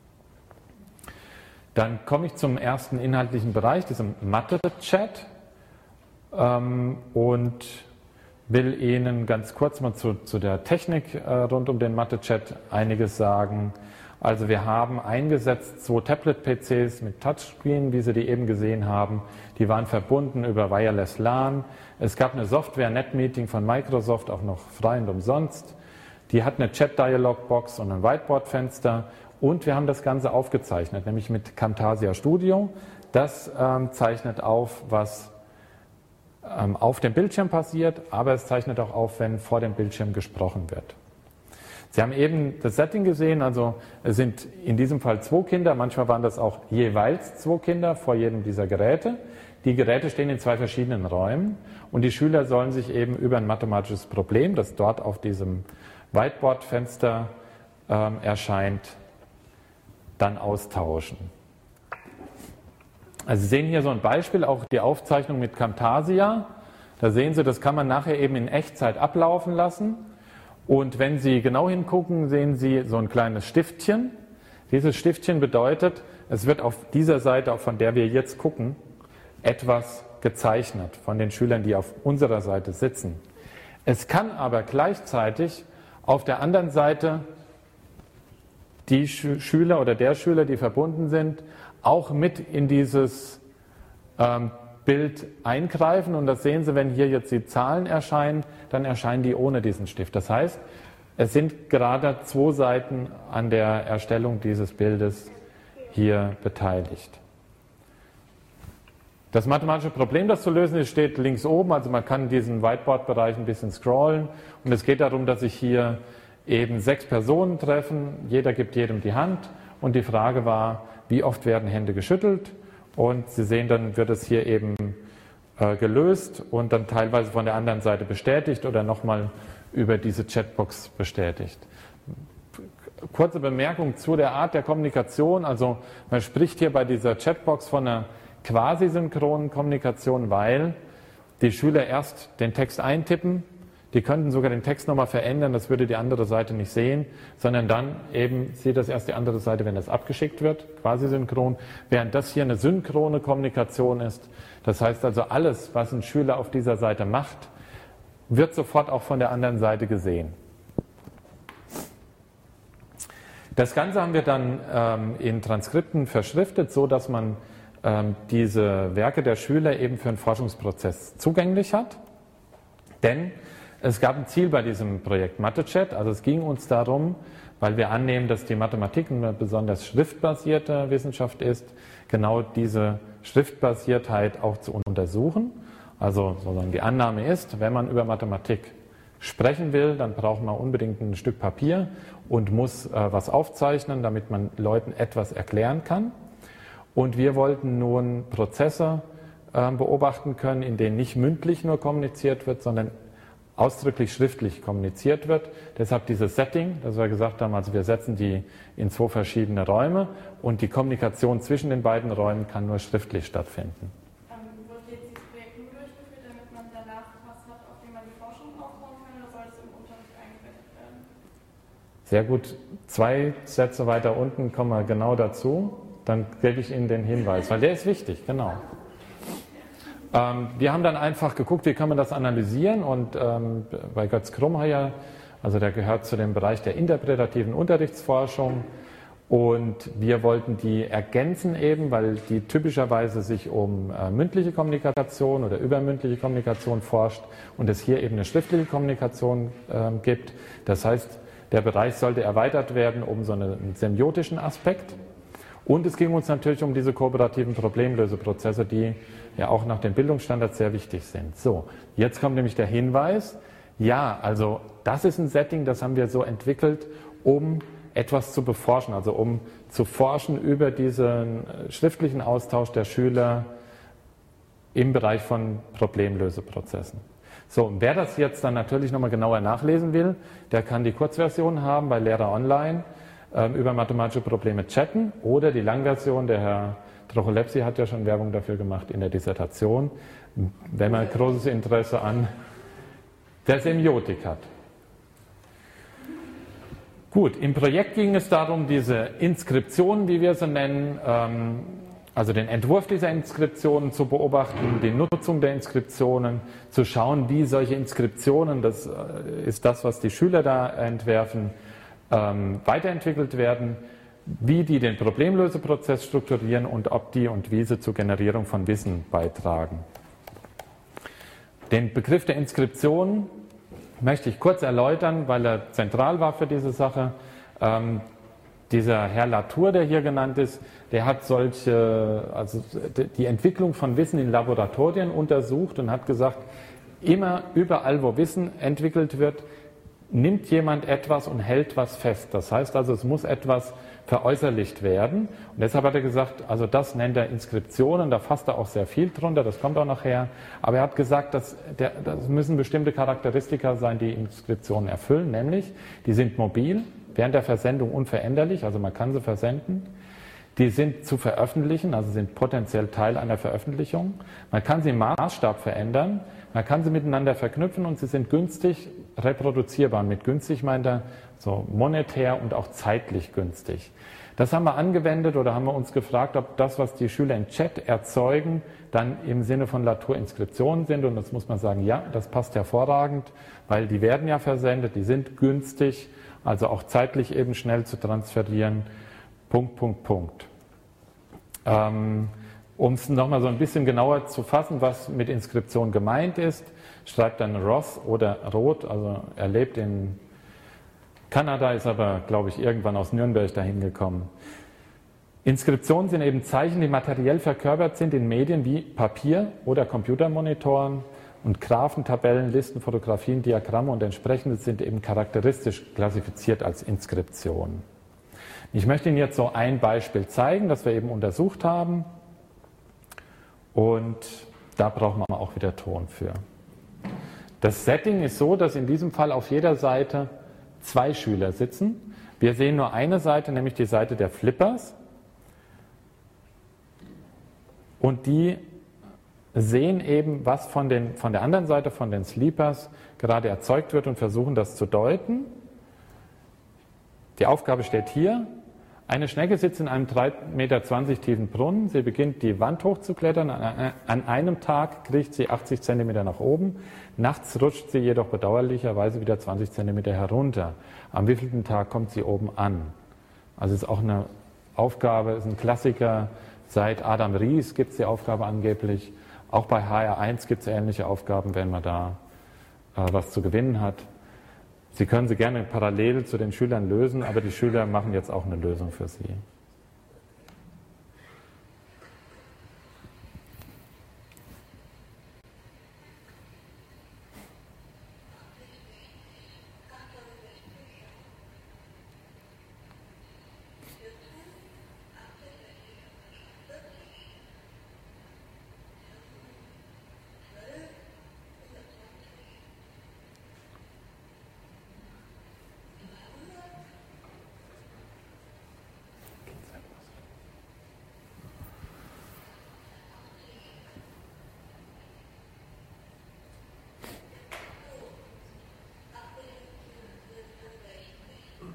Dann komme ich zum ersten inhaltlichen Bereich, diesem Mathe-Chat, ähm, und will Ihnen ganz kurz mal zu, zu der Technik äh, rund um den Mathe-Chat einiges sagen. Also wir haben eingesetzt zwei Tablet-P Cs mit Touchscreen, wie Sie die eben gesehen haben. Die waren verbunden über Wireless LAN. Es gab eine Software NetMeeting von Microsoft, auch noch frei und umsonst. Die hat eine Chat-Dialog-Box und ein Whiteboard-Fenster. Und wir haben das Ganze aufgezeichnet, nämlich mit Camtasia Studio. Das ähm, zeichnet auf, was ähm, auf dem Bildschirm passiert, aber es zeichnet auch auf, wenn vor dem Bildschirm gesprochen wird. Sie haben eben das Setting gesehen, also es sind in diesem Fall zwei Kinder, manchmal waren das auch jeweils zwei Kinder vor jedem dieser Geräte. Die Geräte stehen in zwei verschiedenen Räumen und die Schüler sollen sich eben über ein mathematisches Problem, das dort auf diesem Whiteboard-Fenster ähm, erscheint, dann austauschen. Also Sie sehen hier so ein Beispiel, auch die Aufzeichnung mit Camtasia. Da sehen Sie, das kann man nachher eben in Echtzeit ablaufen lassen. Und wenn Sie genau hingucken, sehen Sie so ein kleines Stiftchen. Dieses Stiftchen bedeutet, es wird auf dieser Seite, von der wir jetzt gucken, etwas gezeichnet von den Schülern, die auf unserer Seite sitzen. Es kann aber gleichzeitig auf der anderen Seite die Schüler oder der Schüler, die verbunden sind, auch mit in dieses ähm, Bild eingreifen. Und das sehen Sie, wenn hier jetzt die Zahlen erscheinen, dann erscheinen die ohne diesen Stift. Das heißt, es sind gerade zwei Seiten an der Erstellung dieses Bildes hier beteiligt. Das mathematische Problem, das zu lösen ist, steht links oben. Also man kann diesen Whiteboard-Bereich ein bisschen scrollen. Und es geht darum, dass ich hier eben sechs Personen treffen, jeder gibt jedem die Hand und die Frage war, wie oft werden Hände geschüttelt, und Sie sehen, dann wird es hier eben äh, gelöst und dann teilweise von der anderen Seite bestätigt oder nochmal über diese Chatbox bestätigt. Kurze Bemerkung zu der Art der Kommunikation, also man spricht hier bei dieser Chatbox von einer quasi synchronen Kommunikation, weil die Schüler erst den Text eintippen. Die könnten sogar den Text nochmal verändern, das würde die andere Seite nicht sehen, sondern dann eben sieht das erst die andere Seite, wenn das abgeschickt wird, quasi synchron, während das hier eine synchrone Kommunikation ist. Das heißt also, alles, was ein Schüler auf dieser Seite macht, wird sofort auch von der anderen Seite gesehen. Das Ganze haben wir dann ähm, in Transkripten verschriftet, so dass man ähm, diese Werke der Schüler eben für einen Forschungsprozess zugänglich hat. Denn es gab ein Ziel bei diesem Projekt Mathe-Chat, also es ging uns darum, weil wir annehmen, dass die Mathematik eine besonders schriftbasierte Wissenschaft ist, genau diese Schriftbasiertheit auch zu untersuchen. Also sozusagen die Annahme ist, wenn man über Mathematik sprechen will, dann braucht man unbedingt ein Stück Papier und muss äh, was aufzeichnen, damit man Leuten etwas erklären kann. Und wir wollten nun Prozesse äh, beobachten können, in denen nicht mündlich nur kommuniziert wird, sondern ausdrücklich schriftlich kommuniziert wird. Deshalb dieses Setting, das wir gesagt haben, also wir setzen die in zwei verschiedene Räume und die Kommunikation zwischen den beiden Räumen kann nur schriftlich stattfinden. Ähm, wird jetzt dieses Projekt nur durchgeführt, damit man danach was hat, auf dem man die Forschung aufbauen kann, oder soll es im Unterricht eingebettet werden? Sehr gut. Zwei Sätze weiter unten kommen wir genau dazu. Dann gebe ich Ihnen den Hinweis, weil der ist wichtig, genau. Ähm, wir haben dann einfach geguckt, wie kann man das analysieren, und ähm, bei Götz Krummheier, also der gehört zu dem Bereich der interpretativen Unterrichtsforschung, und wir wollten die ergänzen eben, weil die typischerweise sich um äh, mündliche Kommunikation oder übermündliche Kommunikation forscht und es hier eben eine schriftliche Kommunikation äh, gibt. Das heißt, der Bereich sollte erweitert werden um so einen semiotischen Aspekt. Und es ging uns natürlich um diese kooperativen Problemlöseprozesse, die ja auch nach den Bildungsstandards sehr wichtig sind. So, jetzt kommt nämlich der Hinweis, ja, also das ist ein Setting, das haben wir so entwickelt, um etwas zu beforschen, also um zu forschen über diesen schriftlichen Austausch der Schüler im Bereich von Problemlöseprozessen. So, wer das jetzt dann natürlich nochmal genauer nachlesen will, der kann die Kurzversion haben bei Lehrer Online, über mathematische Probleme chatten, oder die Langversion, der Herr Trocholepsi hat ja schon Werbung dafür gemacht in der Dissertation, wenn man großes Interesse an der Semiotik hat. Gut, im Projekt ging es darum, diese Inskriptionen, wie wir sie nennen, ähm, also den Entwurf dieser Inskriptionen zu beobachten, die Nutzung der Inskriptionen, zu schauen, wie solche Inskriptionen, das ist das, was die Schüler da entwerfen, ähm, weiterentwickelt werden, wie die den Problemlöseprozess strukturieren und ob die und wie sie zur Generierung von Wissen beitragen. Den Begriff der Inskription möchte ich kurz erläutern, weil er zentral war für diese Sache. Ähm, dieser Herr Latour, der hier genannt ist, der hat solche, also die Entwicklung von Wissen in Laboratorien untersucht und hat gesagt, immer überall, wo Wissen entwickelt wird, nimmt jemand etwas und hält was fest. Das heißt also, es muss etwas veräußerlicht werden. Und deshalb hat er gesagt, also das nennt er Inskriptionen, da fasst er auch sehr viel drunter, das kommt auch nachher. Aber er hat gesagt, dass der, das müssen bestimmte Charakteristika sein, die Inskriptionen erfüllen, nämlich die sind mobil, während der Versendung unveränderlich, also man kann sie versenden. Die sind zu veröffentlichen, also sind potenziell Teil einer Veröffentlichung. Man kann sie im Maßstab verändern, man kann sie miteinander verknüpfen und sie sind günstig reproduzierbar. Und mit günstig meint er so monetär und auch zeitlich günstig. Das haben wir angewendet oder haben wir uns gefragt, ob das, was die Schüler im Chat erzeugen, dann im Sinne von Latour Inskriptionen sind. Und das muss man sagen, ja, das passt hervorragend, weil die werden ja versendet, die sind günstig, also auch zeitlich eben schnell zu transferieren. Punkt, Punkt, Punkt. Ähm, um es nochmal so ein bisschen genauer zu fassen, was mit Inskription gemeint ist, schreibt dann Ross oder Roth, also er lebt in Kanada, ist aber, glaube ich, irgendwann aus Nürnberg dahin gekommen. Inskriptionen sind eben Zeichen, die materiell verkörpert sind in Medien wie Papier oder Computermonitoren, und Graphen, Tabellen, Listen, Fotografien, Diagramme und entsprechende sind eben charakteristisch klassifiziert als Inskription. Ich möchte Ihnen jetzt so ein Beispiel zeigen, das wir eben untersucht haben, und da brauchen wir auch wieder Ton für. Das Setting ist so, dass in diesem Fall auf jeder Seite zwei Schüler sitzen. Wir sehen nur eine Seite, nämlich die Seite der Flippers, und die sehen eben, was von, den, von der anderen Seite, von den Sleepers gerade erzeugt wird und versuchen das zu deuten. Die Aufgabe steht hier. Eine Schnecke sitzt in einem drei Meter zwanzig tiefen Brunnen. Sie beginnt die Wand hochzuklettern. An einem Tag kriecht sie achtzig Zentimeter nach oben. Nachts rutscht sie jedoch bedauerlicherweise wieder zwanzig Zentimeter herunter. Am wievielten Tag kommt sie oben an? Also ist auch eine Aufgabe, ist ein Klassiker. Seit Adam Ries gibt es die Aufgabe angeblich. Auch bei H R eins gibt es ähnliche Aufgaben, wenn man da äh, was zu gewinnen hat. Sie können sie gerne parallel zu den Schülern lösen, aber die Schüler machen jetzt auch eine Lösung für Sie.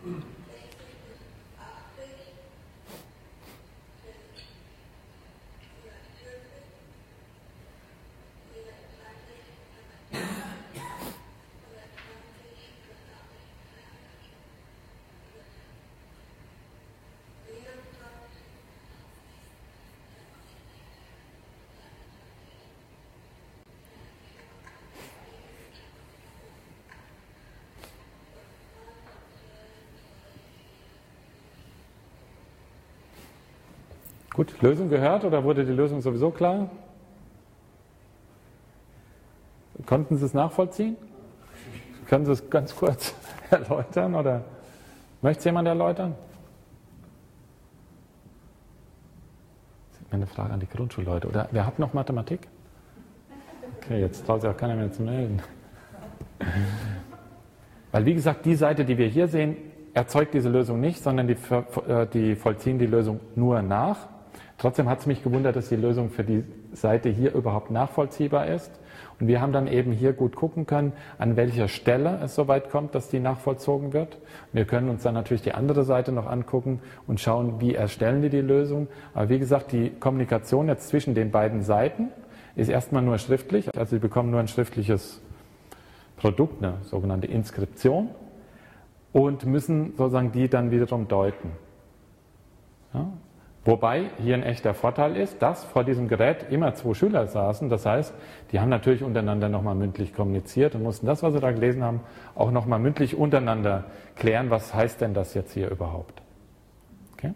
Gut, Lösung gehört oder wurde die Lösung sowieso klar? Konnten Sie es nachvollziehen? Können Sie es ganz kurz erläutern oder möchte es jemand erläutern? Das ist mir eine Frage an die Grundschulleute. Oder wer hat noch Mathematik? Okay, jetzt traut sich auch keiner mehr zu melden. Weil wie gesagt, die Seite, die wir hier sehen, erzeugt diese Lösung nicht, sondern die, die vollziehen die Lösung nur nach. Trotzdem hat es mich gewundert, dass die Lösung für die Seite hier überhaupt nachvollziehbar ist. Und wir haben dann eben hier gut gucken können, an welcher Stelle es so weit kommt, dass die nachvollzogen wird. Wir können uns dann natürlich die andere Seite noch angucken und schauen, wie erstellen die die Lösung. Aber wie gesagt, die Kommunikation jetzt zwischen den beiden Seiten ist erstmal nur schriftlich. Also Sie bekommen nur ein schriftliches Produkt, eine sogenannte Inskription, und müssen sozusagen die dann wiederum deuten. Ja? Wobei hier ein echter Vorteil ist, dass vor diesem Gerät immer zwei Schüler saßen. Das heißt, die haben natürlich untereinander nochmal mündlich kommuniziert und mussten das, was sie da gelesen haben, auch nochmal mündlich untereinander klären, was heißt denn das jetzt hier überhaupt. Okay?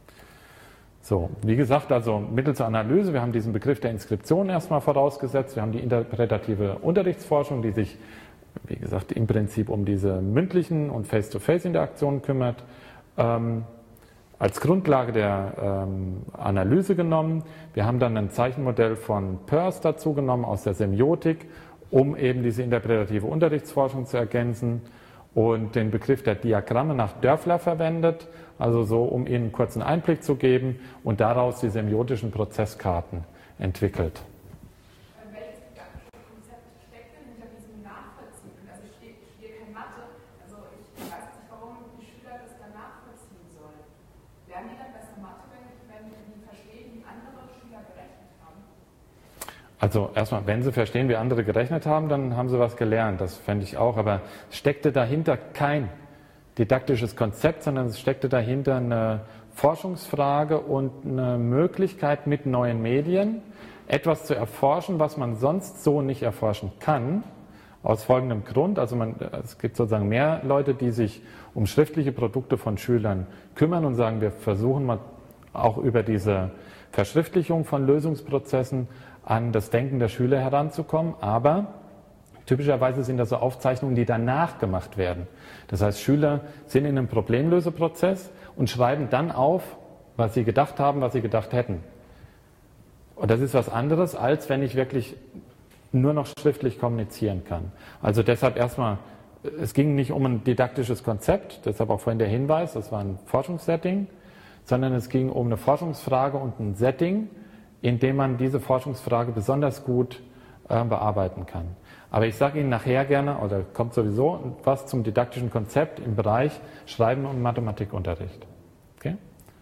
So, wie gesagt, also Mittel zur Analyse, wir haben diesen Begriff der Inskription erstmal vorausgesetzt, wir haben die interpretative Unterrichtsforschung, die sich, wie gesagt, im Prinzip um diese mündlichen und Face-to-Face-Interaktionen kümmert. Ähm, als Grundlage der ähm, Analyse genommen. Wir haben dann ein Zeichenmodell von Peirce dazu genommen aus der Semiotik, um eben diese interpretative Unterrichtsforschung zu ergänzen, und den Begriff der Diagramme nach Dörfler verwendet, also so, um Ihnen einen kurzen Einblick zu geben, und daraus die semiotischen Prozesskarten entwickelt. Welches didaktische Konzept steckt denn hinter diesem Nachvollziehen? Also ich studiere keine Mathe, also ich weiß nicht, warum die Schüler das dann nachvollziehen sollen. Lernen die dann besser Mathe, wenn, wenn die verstehen, wie andere Schüler gerechnet haben? Also erstmal, wenn Sie verstehen, wie andere gerechnet haben, dann haben Sie was gelernt, das fände ich auch. Aber es steckte dahinter kein didaktisches Konzept, sondern es steckte dahinter eine Forschungsfrage und eine Möglichkeit, mit neuen Medien etwas zu erforschen, was man sonst so nicht erforschen kann. Aus folgendem Grund, also man, es gibt sozusagen mehr Leute, die sich um schriftliche Produkte von Schülern kümmern und sagen, wir versuchen mal auch über diese Verschriftlichung von Lösungsprozessen an das Denken der Schüler heranzukommen, aber typischerweise sind das so Aufzeichnungen, die danach gemacht werden. Das heißt, Schüler sind in einem Problemlöseprozess und schreiben dann auf, was sie gedacht haben, was sie gedacht hätten. Und das ist was anderes, als wenn ich wirklich nur noch schriftlich kommunizieren kann. Also deshalb erstmal, es ging nicht um ein didaktisches Konzept, deshalb auch vorhin der Hinweis, das war ein Forschungssetting, sondern es ging um eine Forschungsfrage und ein Setting, in dem man diese Forschungsfrage besonders gut äh, bearbeiten kann. Aber ich sage Ihnen nachher gerne, oder kommt sowieso was zum didaktischen Konzept im Bereich Schreiben und Mathematikunterricht. Okay?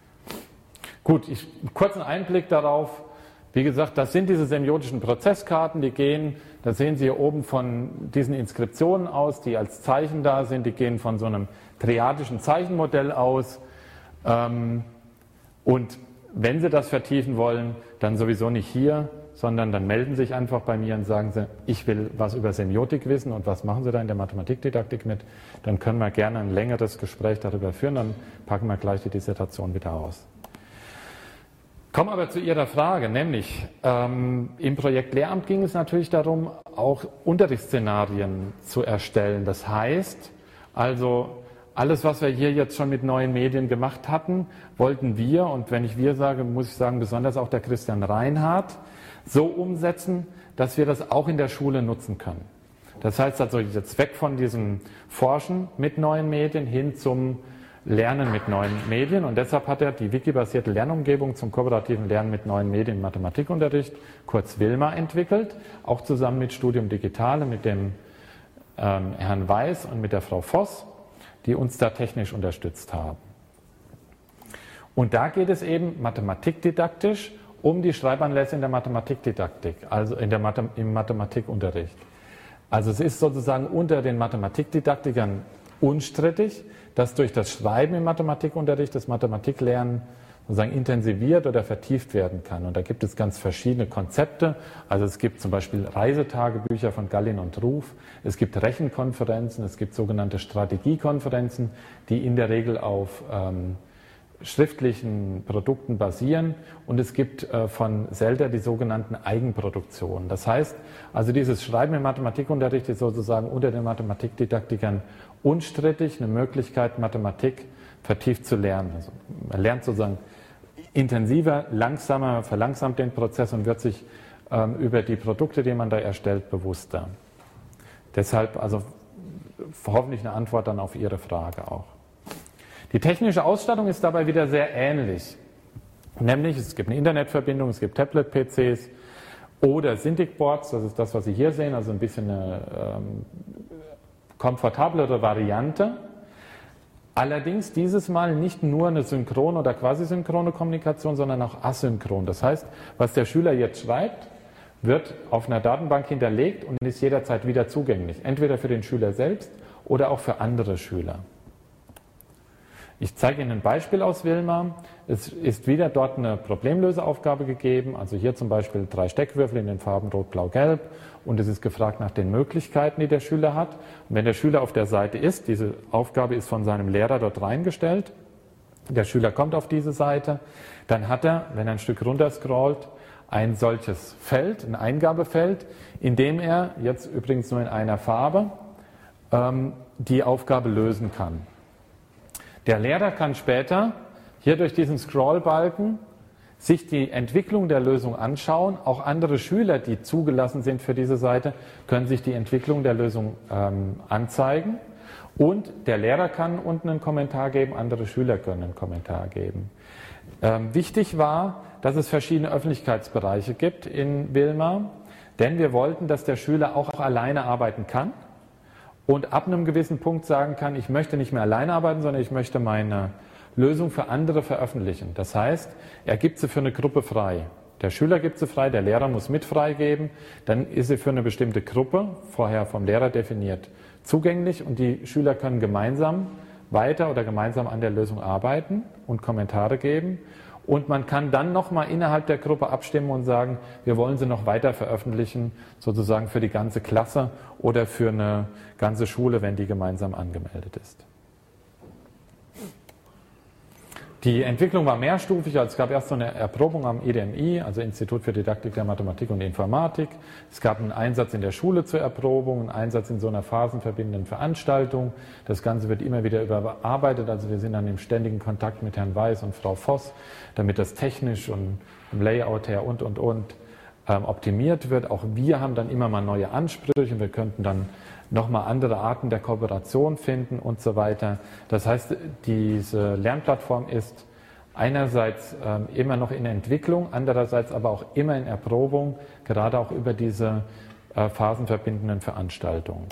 Gut, ich, einen kurzen Einblick darauf. Wie gesagt, das sind diese semiotischen Prozesskarten, die gehen, das sehen Sie hier oben von diesen Inskriptionen aus, die als Zeichen da sind, die gehen von so einem triadischen Zeichenmodell aus. Ähm, und wenn Sie das vertiefen wollen, dann sowieso nicht hier, sondern dann melden Sie sich einfach bei mir und sagen Sie, ich will was über Semiotik wissen und was machen Sie da in der Mathematikdidaktik mit. Dann können wir gerne ein längeres Gespräch darüber führen, dann packen wir gleich die Dissertation wieder aus. Kommen aber zu Ihrer Frage, nämlich ähm, im Projekt Lehramt ging es natürlich darum, auch Unterrichtsszenarien zu erstellen. Das heißt, also alles, was wir hier jetzt schon mit neuen Medien gemacht hatten, wollten wir, und wenn ich wir sage, muss ich sagen, besonders auch der Christian Reinhardt, so umsetzen, dass wir das auch in der Schule nutzen können. Das heißt also jetzt weg von diesem Forschen mit neuen Medien hin zum Lernen mit neuen Medien, und deshalb hat er die wikibasierte Lernumgebung zum kooperativen Lernen mit neuen Medien im Mathematikunterricht, kurz WILMA, entwickelt, auch zusammen mit Studium Digitale, mit dem ähm, Herrn Weiß und mit der Frau Voss. die uns da technisch unterstützt haben. Und da geht es eben mathematikdidaktisch um die Schreibanlässe in der Mathematikdidaktik, also in der Mathe, im Mathematikunterricht. Also es ist sozusagen unter den Mathematikdidaktikern unstrittig, dass durch das Schreiben im Mathematikunterricht das Mathematiklernen sozusagen intensiviert oder vertieft werden kann. Und da gibt es ganz verschiedene Konzepte. Also es gibt zum Beispiel Reisetagebücher von Gallin und Ruf, es gibt Rechenkonferenzen, es gibt sogenannte Strategiekonferenzen, die in der Regel auf ähm, schriftlichen Produkten basieren, und es gibt äh, von Selder die sogenannten Eigenproduktionen. Das heißt, also dieses Schreiben im Mathematikunterricht ist sozusagen unter den Mathematikdidaktikern unstrittig eine Möglichkeit, Mathematik vertieft zu lernen. Also man lernt sozusagen intensiver, langsamer, verlangsamt den Prozess und wird sich ähm, über die Produkte, die man da erstellt, bewusster. Deshalb also hoffentlich eine Antwort dann auf Ihre Frage auch. Die technische Ausstattung ist dabei wieder sehr ähnlich. Nämlich, es gibt eine Internetverbindung, es gibt Tablet-P Cs oder Cintiq-Boards, das ist das, was Sie hier sehen, also ein bisschen eine ähm, komfortablere Variante. Allerdings dieses Mal nicht nur eine synchrone oder quasi synchrone Kommunikation, sondern auch asynchron. Das heißt, was der Schüler jetzt schreibt, wird auf einer Datenbank hinterlegt und ist jederzeit wieder zugänglich. Entweder für den Schüler selbst oder auch für andere Schüler. Ich zeige Ihnen ein Beispiel aus Wilma. Es ist wieder dort eine Problemlöseaufgabe gegeben, also hier zum Beispiel drei Steckwürfel in den Farben Rot, Blau, Gelb, und es ist gefragt nach den Möglichkeiten, die der Schüler hat. Und wenn der Schüler auf der Seite ist, diese Aufgabe ist von seinem Lehrer dort reingestellt, der Schüler kommt auf diese Seite, dann hat er, wenn er ein Stück runter scrollt, ein solches Feld, ein Eingabefeld, in dem er, jetzt übrigens nur in einer Farbe, ähm, die Aufgabe lösen kann. Der Lehrer kann später hier durch diesen Scrollbalken sich die Entwicklung der Lösung anschauen. Auch andere Schüler, die zugelassen sind für diese Seite, können sich die Entwicklung der Lösung ähm, anzeigen. Und der Lehrer kann unten einen Kommentar geben, andere Schüler können einen Kommentar geben. Ähm, wichtig war, dass es verschiedene Öffentlichkeitsbereiche gibt in Wilma, denn wir wollten, dass der Schüler auch alleine arbeiten kann. Und ab einem gewissen Punkt sagen kann, ich möchte nicht mehr alleine arbeiten, sondern ich möchte meine Lösung für andere veröffentlichen. Das heißt, er gibt sie für eine Gruppe frei. Der Schüler gibt sie frei, der Lehrer muss mit freigeben, dann ist sie für eine bestimmte Gruppe, vorher vom Lehrer definiert, zugänglich, und die Schüler können gemeinsam weiter oder gemeinsam an der Lösung arbeiten und Kommentare geben. Und man kann dann nochmal innerhalb der Gruppe abstimmen und sagen, wir wollen sie noch weiter veröffentlichen, sozusagen für die ganze Klasse oder für eine ganze Schule, wenn die gemeinsam angemeldet ist. Die Entwicklung war mehrstufig, also es gab erst so eine Erprobung am I D M I, also Institut für Didaktik der Mathematik und Informatik. Es gab einen Einsatz in der Schule zur Erprobung, einen Einsatz in so einer phasenverbindenden Veranstaltung. Das Ganze wird immer wieder überarbeitet, also wir sind dann im ständigen Kontakt mit Herrn Weiß und Frau Voss, damit das technisch und im Layout her und, und, und ähm, optimiert wird. Auch wir haben dann immer mal neue Ansprüche, wir könnten dann nochmal andere Arten der Kooperation finden und so weiter. Das heißt, diese Lernplattform ist einerseits ähm, immer noch in Entwicklung, andererseits aber auch immer in Erprobung, gerade auch über diese äh, phasenverbindenden Veranstaltungen.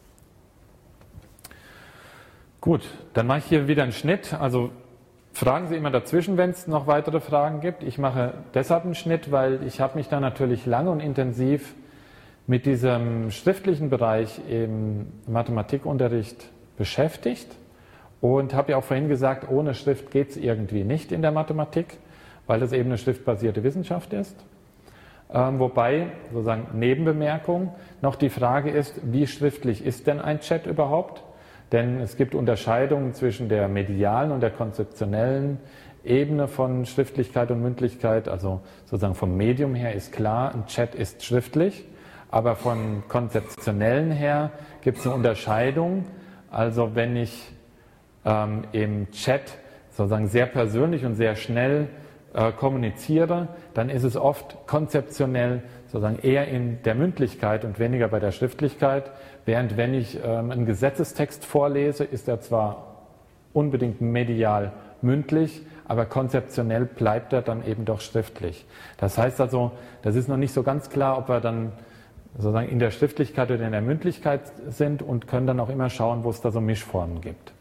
Gut, dann mache ich hier wieder einen Schnitt. Also fragen Sie immer dazwischen, wenn es noch weitere Fragen gibt. Ich mache deshalb einen Schnitt, weil ich habe mich da natürlich lange und intensiv mit diesem schriftlichen Bereich im Mathematikunterricht beschäftigt und habe ja auch vorhin gesagt, ohne Schrift geht es irgendwie nicht in der Mathematik, weil das eben eine schriftbasierte Wissenschaft ist. Ähm, wobei, sozusagen Nebenbemerkung, noch die Frage ist, wie schriftlich ist denn ein Chat überhaupt? Denn es gibt Unterscheidungen zwischen der medialen und der konzeptionellen Ebene von Schriftlichkeit und Mündlichkeit. Also sozusagen vom Medium her ist klar, ein Chat ist schriftlich. Aber von konzeptionellen her gibt es eine Unterscheidung. Also wenn ich ähm, im Chat sozusagen sehr persönlich und sehr schnell äh, kommuniziere, dann ist es oft konzeptionell sozusagen eher in der Mündlichkeit und weniger bei der Schriftlichkeit. Während wenn ich ähm, einen Gesetzestext vorlese, ist er zwar unbedingt medial mündlich, aber konzeptionell bleibt er dann eben doch schriftlich. Das heißt also, das ist noch nicht so ganz klar, ob wir dann sozusagen in der Schriftlichkeit oder in der Mündlichkeit sind und können dann auch immer schauen, wo es da so Mischformen gibt.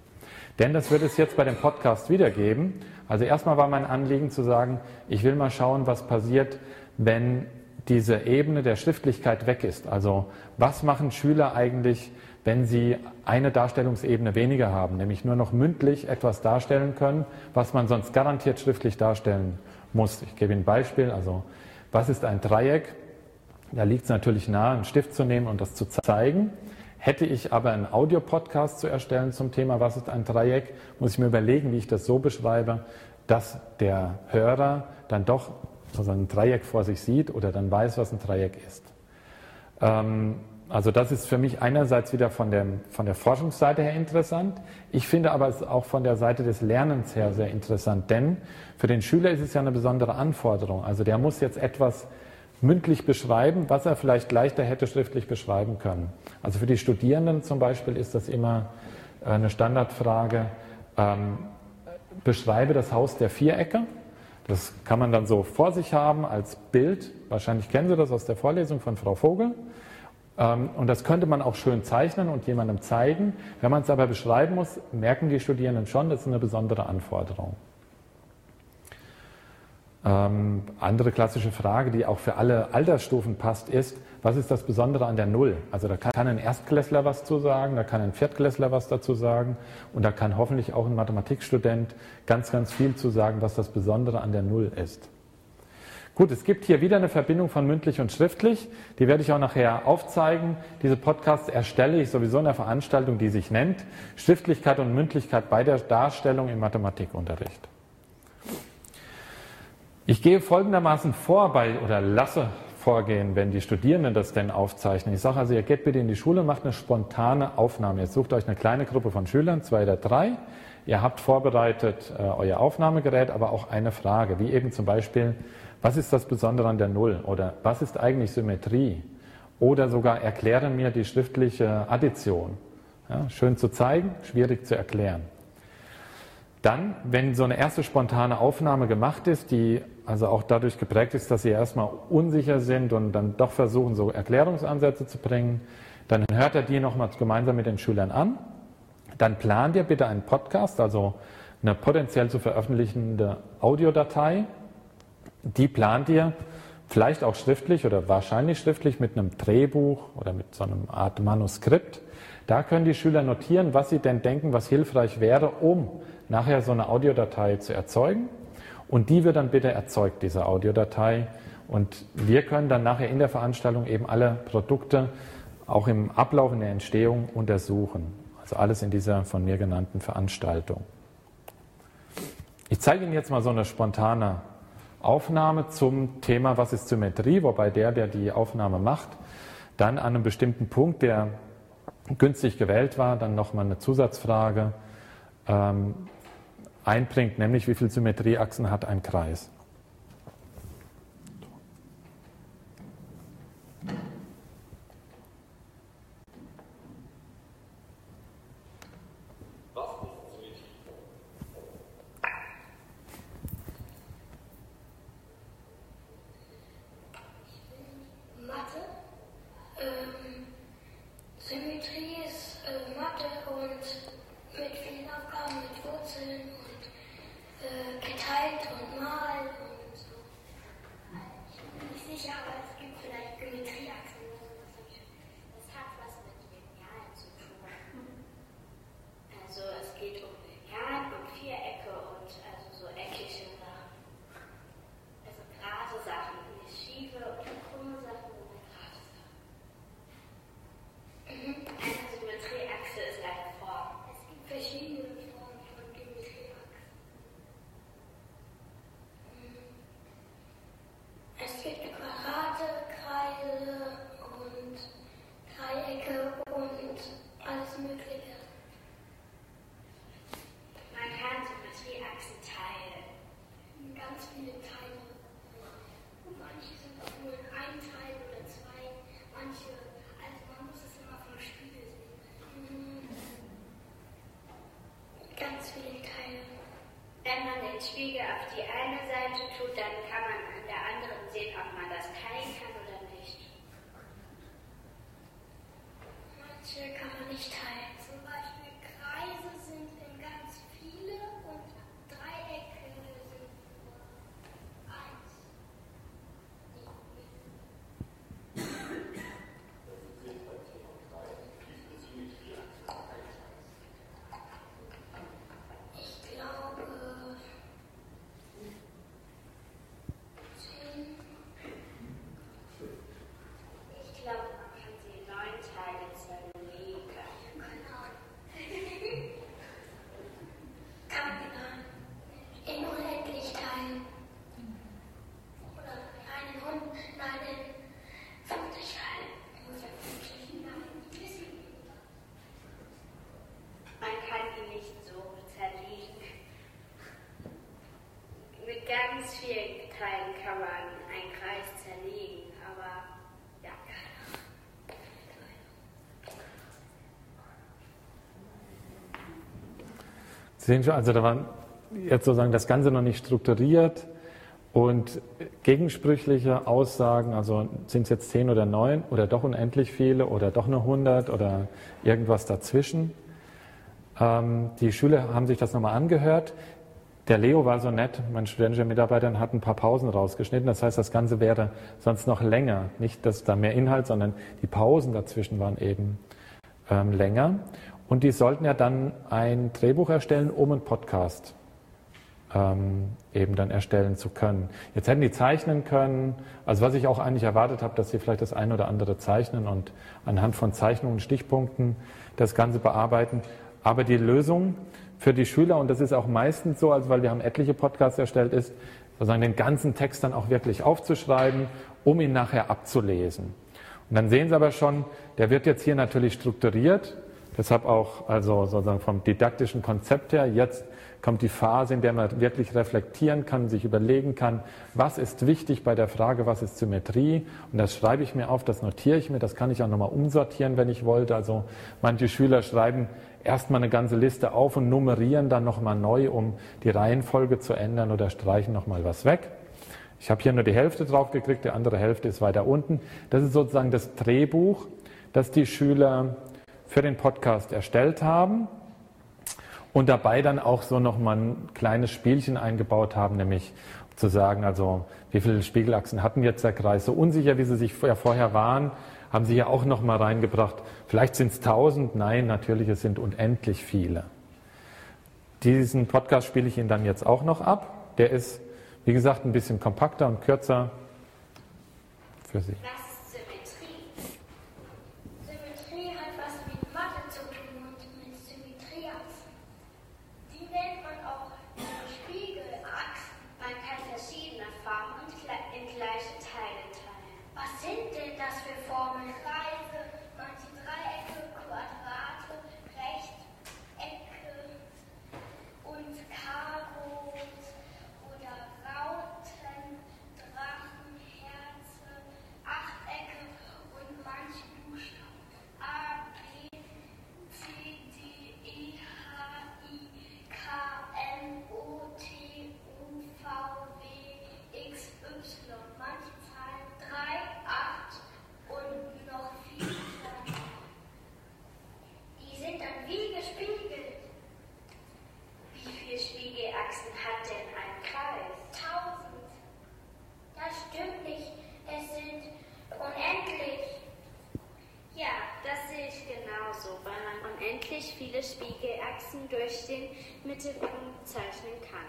Denn das wird es jetzt bei dem Podcast wiedergeben. Also erstmal war mein Anliegen zu sagen, ich will mal schauen, was passiert, wenn diese Ebene der Schriftlichkeit weg ist. Also was machen Schüler eigentlich, wenn sie eine Darstellungsebene weniger haben, nämlich nur noch mündlich etwas darstellen können, was man sonst garantiert schriftlich darstellen muss. Ich gebe Ihnen ein Beispiel. Also was ist ein Dreieck? Da liegt es natürlich nahe, einen Stift zu nehmen und das zu zeigen. Hätte ich aber einen Audiopodcast zu erstellen zum Thema, was ist ein Dreieck, muss ich mir überlegen, wie ich das so beschreibe, dass der Hörer dann doch also ein Dreieck vor sich sieht oder dann weiß, was ein Dreieck ist. Ähm, also das ist für mich einerseits wieder von der, von der Forschungsseite her interessant. Ich finde aber es auch von der Seite des Lernens her sehr interessant, denn für den Schüler ist es ja eine besondere Anforderung. Also der muss jetzt etwas mündlich beschreiben, was er vielleicht leichter hätte schriftlich beschreiben können. Also für die Studierenden zum Beispiel ist das immer eine Standardfrage, ähm, beschreibe das Haus der Vierecke. Das kann man dann so vor sich haben als Bild. Wahrscheinlich kennen Sie das aus der Vorlesung von Frau Vogel. Ähm, und das könnte man auch schön zeichnen und jemandem zeigen. Wenn man es aber beschreiben muss, merken die Studierenden schon, das ist eine besondere Anforderung. Ähm, andere klassische Frage, die auch für alle Altersstufen passt, ist, was ist das Besondere an der Null? Also da kann ein Erstklässler was zu sagen, da kann ein Viertklässler was dazu sagen und da kann hoffentlich auch ein Mathematikstudent ganz, ganz viel zu sagen, was das Besondere an der Null ist. Gut, es gibt hier wieder eine Verbindung von mündlich und schriftlich, die werde ich auch nachher aufzeigen. Diese Podcasts erstelle ich sowieso in der Veranstaltung, die sich nennt Schriftlichkeit und Mündlichkeit bei der Darstellung im Mathematikunterricht. Ich gehe folgendermaßen vor bei, oder lasse vorgehen, wenn die Studierenden das denn aufzeichnen. Ich sage also, ihr geht bitte in die Schule, macht eine spontane Aufnahme. Jetzt sucht euch eine kleine Gruppe von Schülern, zwei oder drei. Ihr habt vorbereitet äh, euer Aufnahmegerät, aber auch eine Frage, wie eben zum Beispiel, was ist das Besondere an der Null? Oder was ist eigentlich Symmetrie? Oder sogar erkläre mir die schriftliche Addition. Ja, schön zu zeigen, schwierig zu erklären. Dann, wenn so eine erste spontane Aufnahme gemacht ist, die also auch dadurch geprägt ist, dass Sie erstmal unsicher sind und dann doch versuchen, so Erklärungsansätze zu bringen, dann hört er die nochmal gemeinsam mit den Schülern an. Dann plant ihr bitte einen Podcast, also eine potenziell zu veröffentlichende Audiodatei. Die plant ihr vielleicht auch schriftlich oder wahrscheinlich schriftlich mit einem Drehbuch oder mit so einer Art Manuskript. Da können die Schüler notieren, was sie denn denken, was hilfreich wäre, um nachher so eine Audiodatei zu erzeugen. Und die wird dann bitte erzeugt, diese Audiodatei. Und wir können dann nachher in der Veranstaltung eben alle Produkte auch im Ablauf in der Entstehung untersuchen. Also alles in dieser von mir genannten Veranstaltung. Ich zeige Ihnen jetzt mal so eine spontane Aufnahme zum Thema, was ist Symmetrie, wobei der, der die Aufnahme macht, dann an einem bestimmten Punkt, der günstig gewählt war, dann nochmal eine Zusatzfrage ähm, einbringt, nämlich wie viele Symmetrieachsen hat ein Kreis. Mathe. Ähm, Symmetrie ist äh, Mathe und mit vielen Aufgaben, mit Wurzeln und äh, geteilt und mal und so. Ich bin nicht sicher, aber es gibt vielleicht Geometrieachsen. Das hat was mit Linealen zu tun. Also es geht um Linealen und Vierecke und also so eckige Sachen. Also gerade Sachen, nicht schiefe und krumme Sachen, sondern gerade Sachen. Mhm. Eine Symmetrieachse ist eine Form. Es gibt verschiedene Formen von Geometrieachsen. Es gibt Quadrate, Kreise und Dreiecke und alles Mögliche. Man kann Symmetrieachsen teilen. Ganz viele Teile. Und manche sind auch nur in einem Teil oder zwei. Manche, also man muss es immer vom Spiegel sehen. Mhm. Ganz viele Teile. Wenn man den Spiegel auf die eine Seite tut, dann kann man an der anderen sehen, ob man das teilen kann oder nicht. Manche kann man nicht teilen. Zum Beispiel Kreise sind in ganz ganz vielen Teilen kann man einen Kreis zerlegen, aber ja. Sie sehen schon, also da war jetzt sozusagen das Ganze noch nicht strukturiert und gegensprüchliche Aussagen, also sind es jetzt zehn oder neun oder doch unendlich viele oder doch nur hundert oder irgendwas dazwischen. Ähm, die Schüler haben sich das nochmal angehört. Der Leo war so nett, mein studentischer Mitarbeiter, und hat ein paar Pausen rausgeschnitten. Das heißt, das Ganze wäre sonst noch länger. Nicht, dass da mehr Inhalt, sondern die Pausen dazwischen waren eben ähm, länger. Und die sollten ja dann ein Drehbuch erstellen, um einen Podcast ähm, eben dann erstellen zu können. Jetzt hätten die zeichnen können, also was ich auch eigentlich erwartet habe, dass sie vielleicht das eine oder andere zeichnen und anhand von Zeichnungen, Stichpunkten das Ganze bearbeiten. Aber die Lösung für die Schüler, und das ist auch meistens so, also weil wir haben etliche Podcasts erstellt, ist sozusagen den ganzen Text dann auch wirklich aufzuschreiben, um ihn nachher abzulesen. Und dann sehen Sie aber schon, der wird jetzt hier natürlich strukturiert, deshalb auch also sozusagen vom didaktischen Konzept her, jetzt kommt die Phase, in der man wirklich reflektieren kann, sich überlegen kann, was ist wichtig bei der Frage, was ist Symmetrie, und das schreibe ich mir auf, das notiere ich mir, das kann ich auch nochmal umsortieren, wenn ich wollte. Also manche Schüler schreiben erstmal eine ganze Liste auf und nummerieren dann nochmal neu, um die Reihenfolge zu ändern, oder streichen nochmal was weg. Ich habe hier nur die Hälfte drauf gekriegt, die andere Hälfte ist weiter unten. Das ist sozusagen das Drehbuch, das die Schüler für den Podcast erstellt haben und dabei dann auch so nochmal ein kleines Spielchen eingebaut haben, nämlich zu sagen, also wie viele Spiegelachsen hatten jetzt der Kreis, so unsicher wie sie sich ja vorher waren, haben sie ja auch nochmal reingebracht, vielleicht sind es tausend, nein, natürlich, es sind unendlich viele. Diesen Podcast spiele ich Ihnen dann jetzt auch noch ab, der ist, wie gesagt, ein bisschen kompakter und kürzer für Sie. Was ist Symmetrie? Symmetrie hat was mit Mathe zu tun und mit Symmetrieachsen. Die nennt man auch Spiegelachsen. Man kann verschiedene Formen in gleiche Teile teilen. Was sind denn das für Formeln? Kreise, manche Dreiecke, Quadrate, Rechtecke und Kagos oder Rauten, Drachen, Herzen, Achtecke und manche Buchstaben. A, B, C, D, E, H, I, K, L, O, T, U, V, W, X, Y. Manche Zahlen drei, acht und noch viel kleiner. Die sind dann wie gespiegelt. Wie viele Spiegelachsen hat denn ein Kreis? Tausend. Das stimmt nicht. Es sind unendlich. Ja, das sehe ich genauso, weil man unendlich viele Spiegelachsen durch den Mittelpunkt zeichnen kann.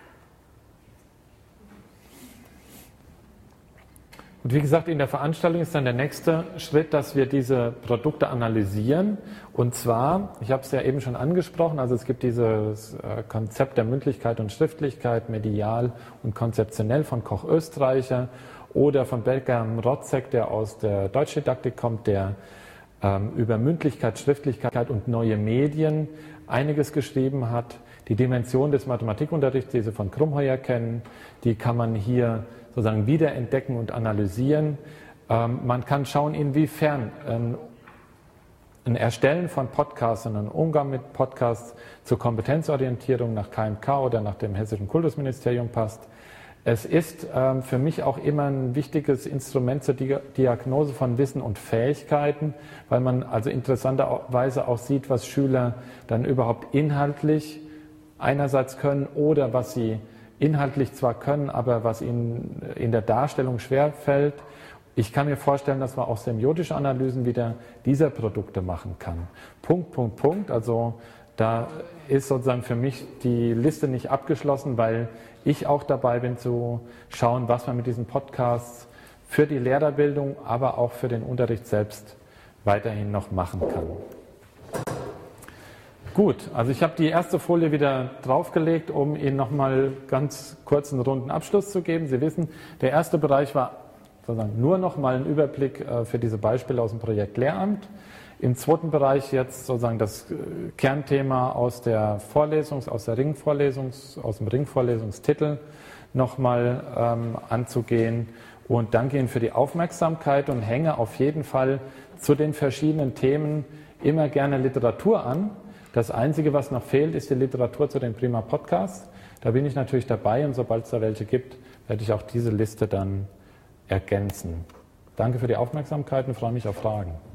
Und wie gesagt, in der Veranstaltung ist dann der nächste Schritt, dass wir diese Produkte analysieren. Und zwar, ich habe es ja eben schon angesprochen, also es gibt dieses Konzept der Mündlichkeit und Schriftlichkeit, medial und konzeptionell von Koch Österreicher oder von Bertram Rotzek, der aus der Deutschdidaktik kommt, der ähm, über Mündlichkeit, Schriftlichkeit und neue Medien einiges geschrieben hat. Die Dimension des Mathematikunterrichts, die Sie von Krumheuer kennen, die kann man hier sozusagen wiederentdecken und analysieren. Ähm, man kann schauen, inwiefern ähm, ein Erstellen von Podcasts und ein Umgang mit Podcasts zur Kompetenzorientierung nach K M K oder nach dem Hessischen Kultusministerium passt. Es ist ähm, für mich auch immer ein wichtiges Instrument zur Di- Diagnose von Wissen und Fähigkeiten, weil man also interessanterweise auch sieht, was Schüler dann überhaupt inhaltlich einerseits können oder was sie inhaltlich zwar können, aber was ihnen in der Darstellung schwerfällt. Ich kann mir vorstellen, dass man auch semiotische Analysen wieder dieser Produkte machen kann. Punkt, Punkt, Punkt. Also da ist sozusagen für mich die Liste nicht abgeschlossen, weil ich auch dabei bin zu schauen, was man mit diesen Podcasts für die Lehrerbildung, aber auch für den Unterricht selbst weiterhin noch machen kann. Gut, also ich habe die erste Folie wieder draufgelegt, um Ihnen nochmal ganz kurz einen runden Abschluss zu geben. Sie wissen, der erste Bereich war sozusagen nur nochmal ein Überblick für diese Beispiele aus dem Projekt Lehramt. Im zweiten Bereich jetzt sozusagen das Kernthema aus der Vorlesungs-, aus der Ringvorlesungs-, aus dem Ringvorlesungstitel, nochmal ähm, anzugehen. Und danke Ihnen für die Aufmerksamkeit und hänge auf jeden Fall zu den verschiedenen Themen immer gerne Literatur an. Das Einzige, was noch fehlt, ist die Literatur zu den Prima Podcasts. Da bin ich natürlich dabei und sobald es da welche gibt, werde ich auch diese Liste dann ergänzen. Danke für die Aufmerksamkeit und freue mich auf Fragen.